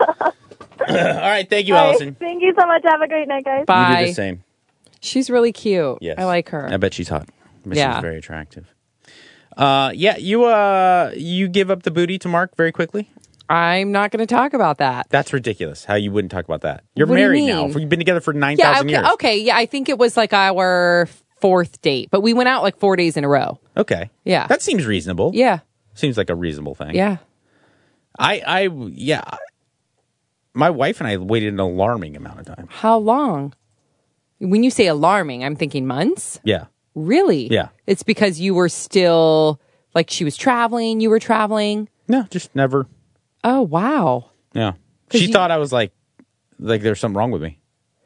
All right. Thank you, All right, Allison. thank you so much. Have a great night, guys. You Bye. do the same. She's really cute. Yes. I like her. I bet she's hot. I bet Yeah. she's very attractive. Uh, yeah, you uh, you give up the booty to Mark very quickly? I'm not going to talk about that. That's ridiculous. How you wouldn't talk about that? You're What do you married now. mean? You've been together for nine Yeah, thousand okay, years. okay. Yeah, I think it was like our fourth date, but we went out like four days in a row. Okay. Yeah. That seems reasonable. Yeah. Seems like a reasonable thing. Yeah. I, I, yeah. My wife and I waited an alarming amount of time. How long? When you say alarming, I'm thinking months? Yeah. Really? Yeah. It's because you were still, like she was traveling, you were traveling? No, just never. Oh, wow. Yeah. 'Cause She you- thought I was like, like there's something wrong with me.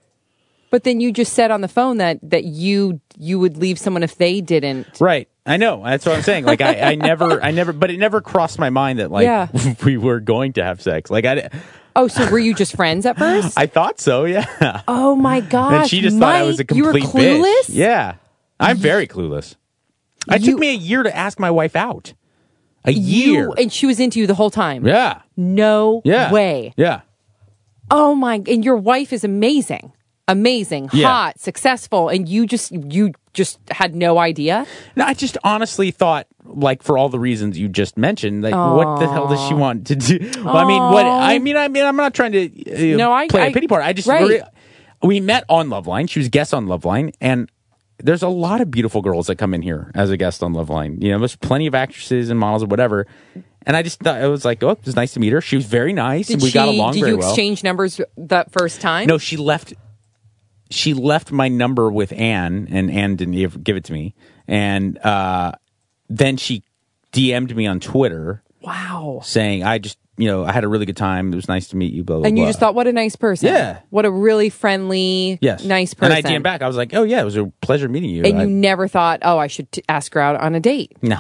But then you just said on the phone that, that you you would leave someone if they didn't. Right. I know. That's what I'm saying. Like I, I never, I never, but it never crossed my mind that like Yeah. we were going to have sex. Like I, Oh, so were you just friends at first? I thought so. Yeah. Oh my gosh. And she just thought I was a Mike, you were complete clueless? bitch. Yeah. I'm very clueless. It took me a year to ask my wife out. A year. You, and she was into you the whole time? Yeah. No Yeah. way. Yeah. Oh my, and your wife is amazing. Amazing, Yeah. hot, successful, and you just you just had no idea? No, I just honestly thought, like, for all the reasons you just mentioned, like, what the hell does she want to do? Well, I mean, what I mean, I mean, I'm not trying to uh, No, I- play a I- pity part. I just right. re- we met on Loveline. She was a guest on Loveline, and there's a lot of beautiful girls that come in here as a guest on Loveline. You know, there's plenty of actresses and models or whatever. And I just thought it was like, oh, it was nice to meet her. She was very nice, Did and we she, got along did very you well. exchange numbers that first time? No, she left. She left my number with Anne, and Anne didn't give give it to me. And uh, then she D M'd me on Twitter. Wow. Saying, I just, you know, I had a really good time. It was nice to meet you, blah, blah, And you blah. just thought, what a nice person. Yeah. What a really friendly, yes. nice person. And I D M'd back. I was like, oh, yeah, it was a pleasure meeting you. And I, you never thought, oh, I should t- ask her out on a date. No.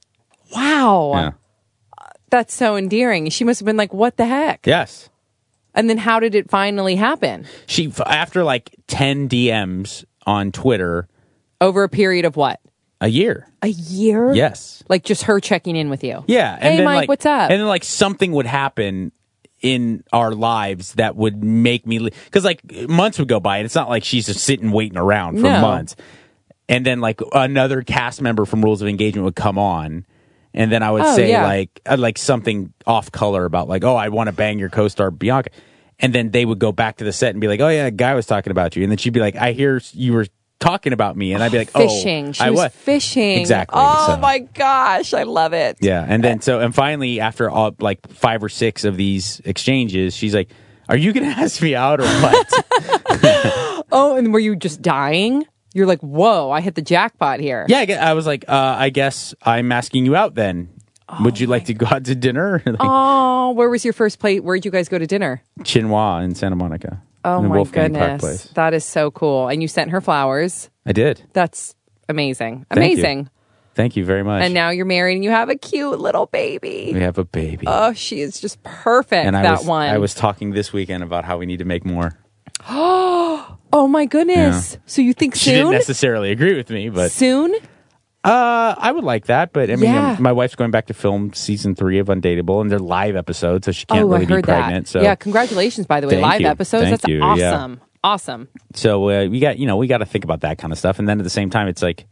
Wow. Yeah. That's so endearing. She must have been like, what the heck? Yes. And then how did it finally happen? She, after like ten D Ms on Twitter. Over a period of what? A year. A year? Yes. Like just her checking in with you. Yeah. And Hey, then, Mike, like, what's up? And then like something would happen in our lives that would make me, because like months would go by and it's not like she's just sitting waiting around for No. months. And then like another cast member from Rules of Engagement would come on. And then I would Oh, say yeah. like uh, like something off color about like, oh, I want to bang your co-star Bianca. And then they would go back to the set and be like, oh yeah, a guy was talking about you. And then she'd be like, I hear you were talking about me. And I'd be like, oh, Fishing. She I was was. fishing. Exactly. Oh So- my gosh, I love it. Yeah, and then so and finally after all, like five or six of these exchanges, she's like, "Are you going to ask me out or what?" Oh, and were you just dying? You're like, whoa, I hit the jackpot here. yeah, I, gue- I was like, uh, "I guess I'm asking you out then. Would you like to go out to dinner?" Like, Oh, where was your first plate? Where'd you guys go to dinner? Chinua in Santa Monica. Oh in the my Wolfgang Puck goodness. place. That is so cool. And you sent her flowers. I did. That's amazing. Thank you. Amazing. Thank you very much. And now you're married and you have a cute little baby. we have a baby. Oh, she is just perfect, and I that was one. I was talking this weekend about how we need to make more. Oh my goodness. Yeah. So you think She didn't soon? necessarily agree with me, but Soon? Uh, I would like that, but I mean, Yeah. um, my wife's going back to film season three of Undateable, and they're live episodes, so she can't Oh, really I heard be pregnant. that. So Yeah, congratulations, by the way. Thank Live you. episodes. Thank That's you. Yeah. awesome. Awesome. So uh, we got, you know, we got to think about that kind of stuff, and then at the same time, it's like,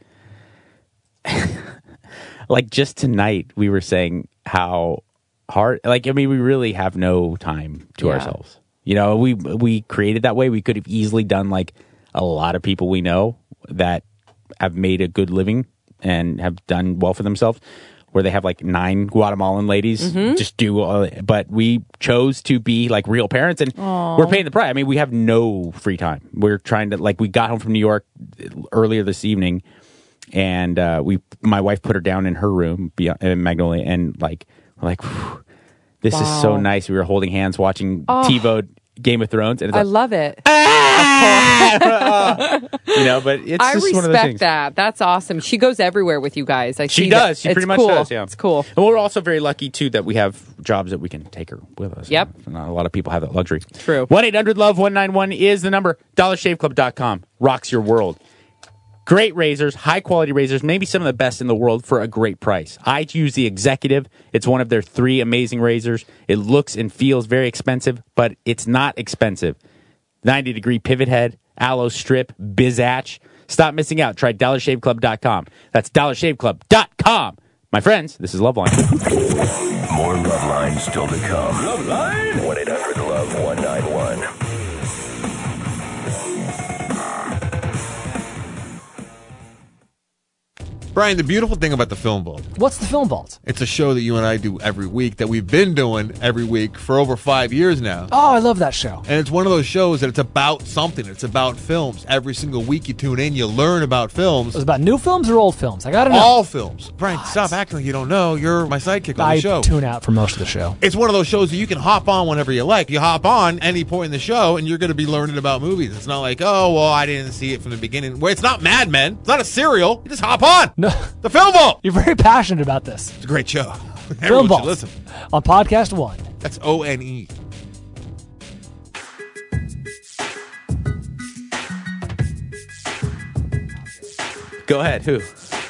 like just tonight, we were saying how hard. Like, I mean, we really have no time to Yeah. ourselves. You know, we we created that way. We could have easily done like a lot of people we know that have made a good living and have done well for themselves, where they have like nine Guatemalan ladies Mhm. just do, uh, but we chose to be like real parents, and Aw. we're paying the price. I mean, we have no free time. We're trying to, like, we got home from New York earlier this evening, and uh, we, my wife put her down in her room, Beyond- uh, Magnolia, and like, we're like, "Whew, this is so Wow. nice. We were holding hands watching Oh. TiVo Game of Thrones, and it's I like, love it. you know, but it's I just respect one of those things. that. That's awesome. She goes everywhere with you guys. I She see does. that. She It's pretty much cool. does. Yeah, It's cool. And we're also very lucky too that we have jobs that we can take her with us. Yep. Not a lot of people have that luxury. True. One eight hundred love one nine one is the number. dollar shave club dot com rocks your world. Great razors, high quality razors, maybe some of the best in the world for a great price. I use the Executive. It's one of their three amazing razors. It looks and feels very expensive, but it's not expensive. ninety degree pivot head, aloe strip, Bizatch. Stop missing out. Try dollar shave club dot com. That's dollar shave club dot com. My friends, this is Loveline. More Loveline still to come. Loveline? one eight hundred love one nine one. Brian, the beautiful thing about the Film Vault, What's the Film Vault? it's a show that you and I do every week that we've been doing every week for over five years now. Oh, I love that show. And it's one of those shows that it's about something. It's about films. Every single week you tune in, you learn about films. It was about new films or old films? I gotta know. All films. Brian, stop acting like you don't know. You're my sidekick on I the show. tune out for most of the show. It's one of those shows that you can hop on whenever you like. You hop on any point in the show, and you're going to be learning about movies. It's not like, oh, well, I didn't see it from the beginning. Where it's not Mad Men. It's not a serial. You just hop on. No. The Film Vault. You're very passionate about this. It's a great show. Film Everyone Vault should listen. on Podcast One. That's O N E. Go ahead. Who?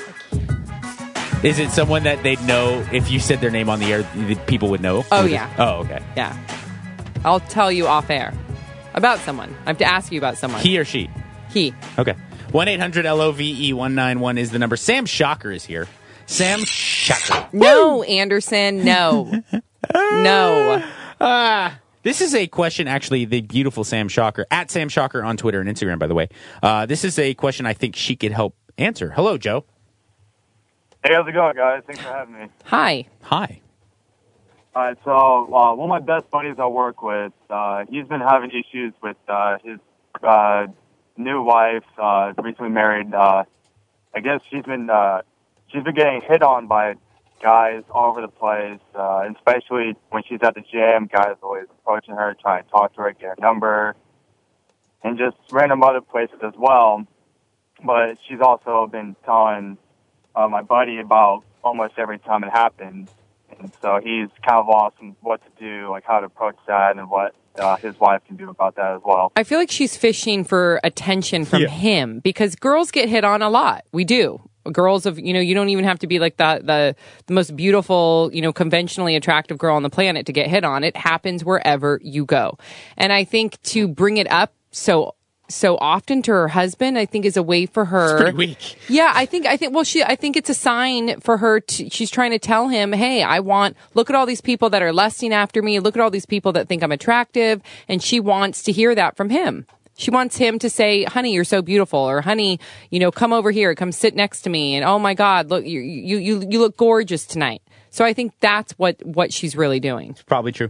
Is it someone that they'd know if you said their name on the air, the people would know? Oh, Would yeah. it- Oh, okay. Yeah. I'll tell you off air about someone. I have to ask you about someone. He or she? He. Okay. one eight hundred L O V E one nine one is the number. Sam Shocker is here. Sam Shocker. No, Anderson. No. no. Ah. This is a question, actually, the beautiful Sam Shocker, at Sam Shocker on Twitter and Instagram, by the way. Uh, this is a question I think she could help answer. Hello, Joe. Hey, how's it going, guys? Thanks for having me. Hi. Hi. All right, so uh, one of my best buddies I work with, uh, he's been having issues with uh, his uh, new wife, uh, recently married. Uh, I guess she's been uh, she's been getting hit on by guys all over the place, uh, and especially when she's at the gym. Guys always approaching her, trying to talk to her, get her number, and just random other places as well. But she's also been telling uh, my buddy about almost every time it happens. And so he's kind of lost what to do, like how to approach that and what uh, his wife can do about that as well. I feel like she's fishing for attention from Yeah. him because girls get hit on a lot. We do. Girls of, you know, you don't even have to be like the, the the most beautiful, you know, conventionally attractive girl on the planet to get hit on. It happens wherever you go. And I think to bring it up so so often to her husband, I think is a way for her. It's pretty weak. Yeah, I think I think well she I think it's a sign for her to, she's trying to tell him, "Hey, I want look at all these people that are lusting after me. Look at all these people that think I'm attractive." And she wants to hear that from him. She wants him to say, "Honey, you're so beautiful," or "Honey, you know, come over here, come sit next to me," and "Oh my God, look, you you you, you look gorgeous tonight." So I think that's what, what she's really doing. It's probably true.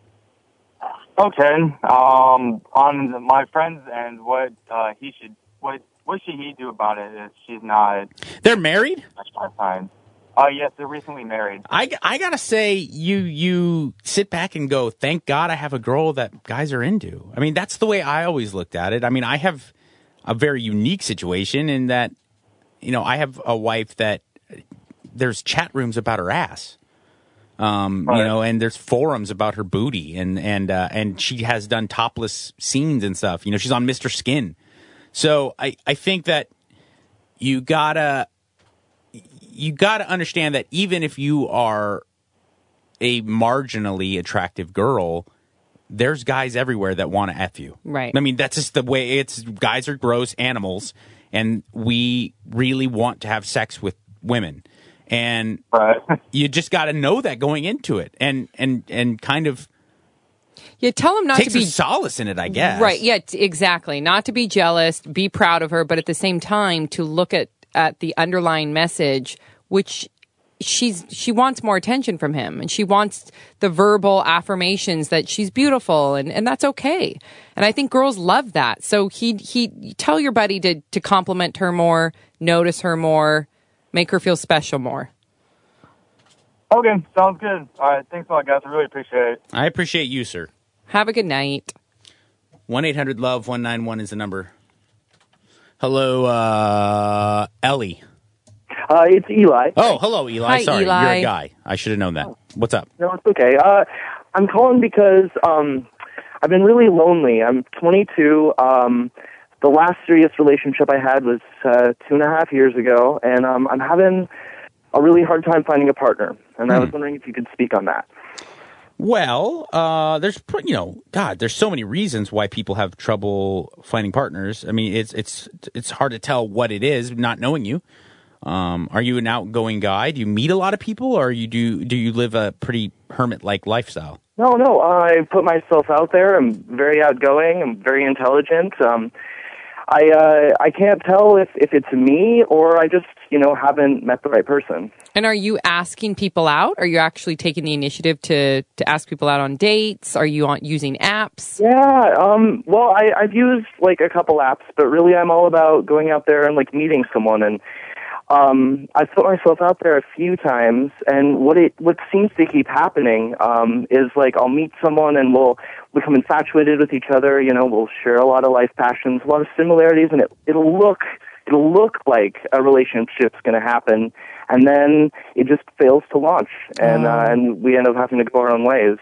Okay. Um, on my friends and what uh, he should what what should he do about it if she's not? They're married? Fine. Uh, yes, they're recently married. I, I gotta say, you you sit back and go, thank God I have a girl that guys are into. I mean, that's the way I always looked at it. I mean, I have a very unique situation in that, you know, I have a wife that there's chat rooms about her ass. Um, right. You know, and there's forums about her booty, and and uh, and she has done topless scenes and stuff. You know, she's on Mister Skin. So I, I think that you gotta you gotta understand that even if you are a marginally attractive girl, there's guys everywhere that want to F you. Right. I mean, that's just the way it's. Guys are gross animals, and we really want to have sex with women. And you just got to know that going into it, and and and kind of yeah, tell him not take to be some solace in it, I guess. Right? Yeah, t- exactly. Not to be jealous, be proud of her, but at the same time to look at at the underlying message, which she's she wants more attention from him, and she wants the verbal affirmations that she's beautiful, and, and that's okay. And I think girls love that. So he he tell your buddy to to compliment her more, notice her more. Make her feel special more. Okay, sounds good. All right, thanks a lot, guys. I really appreciate it. I appreciate you, sir. Have a good night. one eight hundred love one nine one is the number. Hello, uh, Ellie. Uh, it's Eli. Oh, hello, Eli. Hi, Sorry, Eli. you're a guy. I should have known that. What's up? No, it's okay. Uh, I'm calling because um, I've been really lonely. I'm twenty-two. Um, the last serious relationship I had was uh, two and a half years ago, and um, I'm having a really hard time finding a partner. And Hmm. I was wondering if you could speak on that. Well, uh, there's, pr- you know, God, there's so many reasons why people have trouble finding partners. I mean, it's it's it's hard to tell what it is, not knowing you. Um, are you an outgoing guy? Do you meet a lot of people, or you do do you live a pretty hermit-like lifestyle? No, no, I put myself out there. I'm very outgoing. I'm very intelligent. Um, I uh, I can't tell if, if it's me or I just, you know, haven't met the right person. And are you asking people out? Are you actually taking the initiative to, to ask people out on dates? Are you on using apps? Yeah, um, well, I, I've used, like, a couple apps, but really I'm all about going out there and, like, meeting someone. And um, I've put myself out there a few times, and what it what seems to keep happening um, is, like, I'll meet someone and we'll become infatuated with each other. You know, we'll share a lot of life passions, a lot of similarities, and it, it'll look... It'll look like a relationship's going to happen, and then it just fails to launch, and Oh. uh, and we end up having to go our own ways.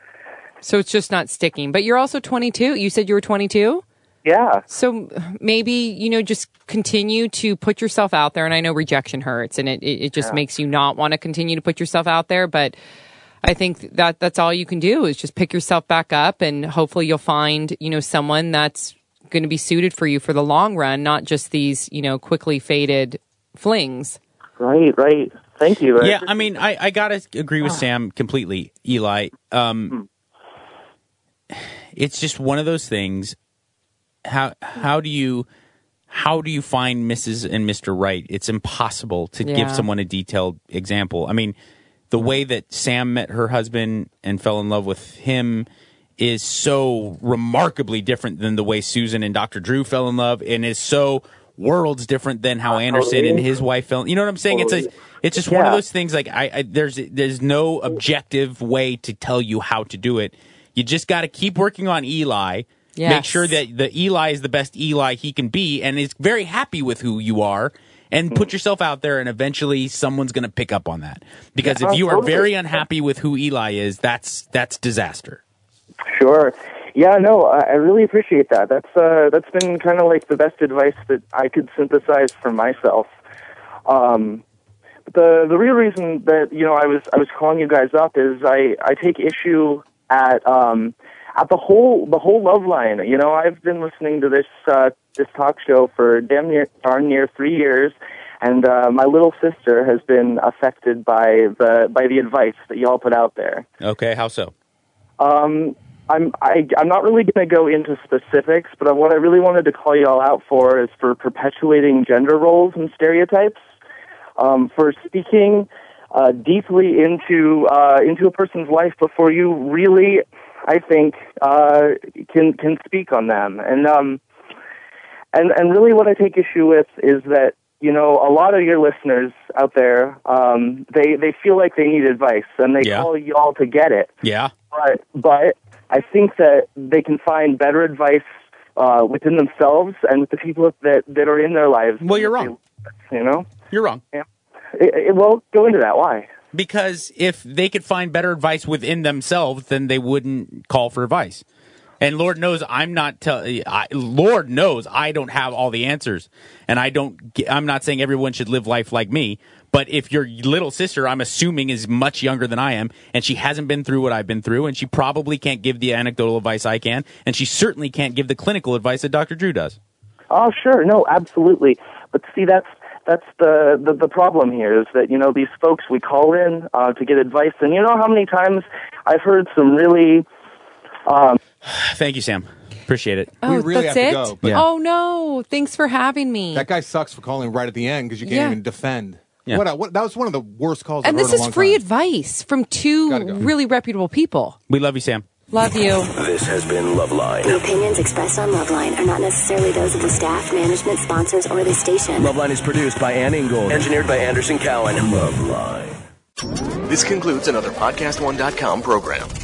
So it's just not sticking. But you're also twenty-two. You said you were twenty-two? Yeah. So maybe, you know, just continue to put yourself out there. And I know rejection hurts, and it, it, it just Yeah. makes you not want to continue to put yourself out there. But I think that that's all you can do is just pick yourself back up, and hopefully you'll find, you know, someone that's going to be suited for you for the long run, not just these, you know, quickly faded flings. Right, right. Thank you. Yeah, I mean, I, I got to agree with Sam completely, Eli. Um, it's just one of those things. How how do you how do you find Missus and Mister Right? It's impossible to Yeah. give someone a detailed example. I mean, the way that Sam met her husband and fell in love with him is so remarkably different than the way Susan and Doctor Drew fell in love, and is so worlds different than how Anderson and his wife fell. You know what I'm saying? It's a, it's just one of Yeah. those things. Like I, I, there's, there's no objective way to tell you how to do it. You just got to keep working on Eli. Yes. Make sure that the Eli is the best Eli he can be, and is very happy with who you are. And put yourself out there, and eventually someone's going to pick up on that. Because Yeah, if you are totally. very unhappy with who Eli is, that's that's disaster. Sure. Yeah, no, I, I really appreciate that. That's uh, that's been kind of like the best advice that I could synthesize for myself. Um, but the the real reason that you know I was I was calling you guys up is I I take issue at um at the whole the whole love line. You know, I've been listening to this uh, this talk show for damn near darn near three years. And uh, my little sister has been affected by the by the advice that y'all put out there. Okay, how so? Um, I'm I, I'm not really going to go into specifics, but what I really wanted to call y'all out for is for perpetuating gender roles and stereotypes, um, for speaking uh, deeply into uh, into a person's life before you really, I think, uh, can can speak on them. And um, and and really, what I take issue with is that. You know, a lot of your listeners out there, um, they, they feel like they need advice, and they Yeah. call y'all to get it. Yeah. But, but I think that they can find better advice uh, within themselves and with the people that, that are in their lives. Well, you're wrong. You know? You're wrong. Yeah. It, it, well, go into that. Why? Because if they could find better advice within themselves, then they wouldn't call for advice. And Lord knows I'm not. Te- I, Lord knows I don't have all the answers, and I don't. Get, I'm not saying everyone should live life like me. But if your little sister, I'm assuming, is much younger than I am, and she hasn't been through what I've been through, and she probably can't give the anecdotal advice I can, and she certainly can't give the clinical advice that Doctor Drew does. Oh, sure, no, absolutely. But see, that's that's the, the the problem here is that you know these folks we call in uh, to get advice, and you know how many times I've heard some really. Um, Thank you, Sam. Appreciate it. Oh, we really that's have it? to go. But Oh, no. Thanks for having me. that guy sucks for calling right at the end because you can't Yeah. even defend. Yeah. What, a- what? That was one of the worst calls and I've heard this in a is long free time. advice from two really reputable people. We love you, Sam. Love you. This has been Loveline. The opinions expressed on Loveline are not necessarily those of the staff, management, sponsors, or the station. Loveline is produced by Ann Ingold. Engineered by Anderson Cowan. Loveline. This concludes another podcast one dot com program.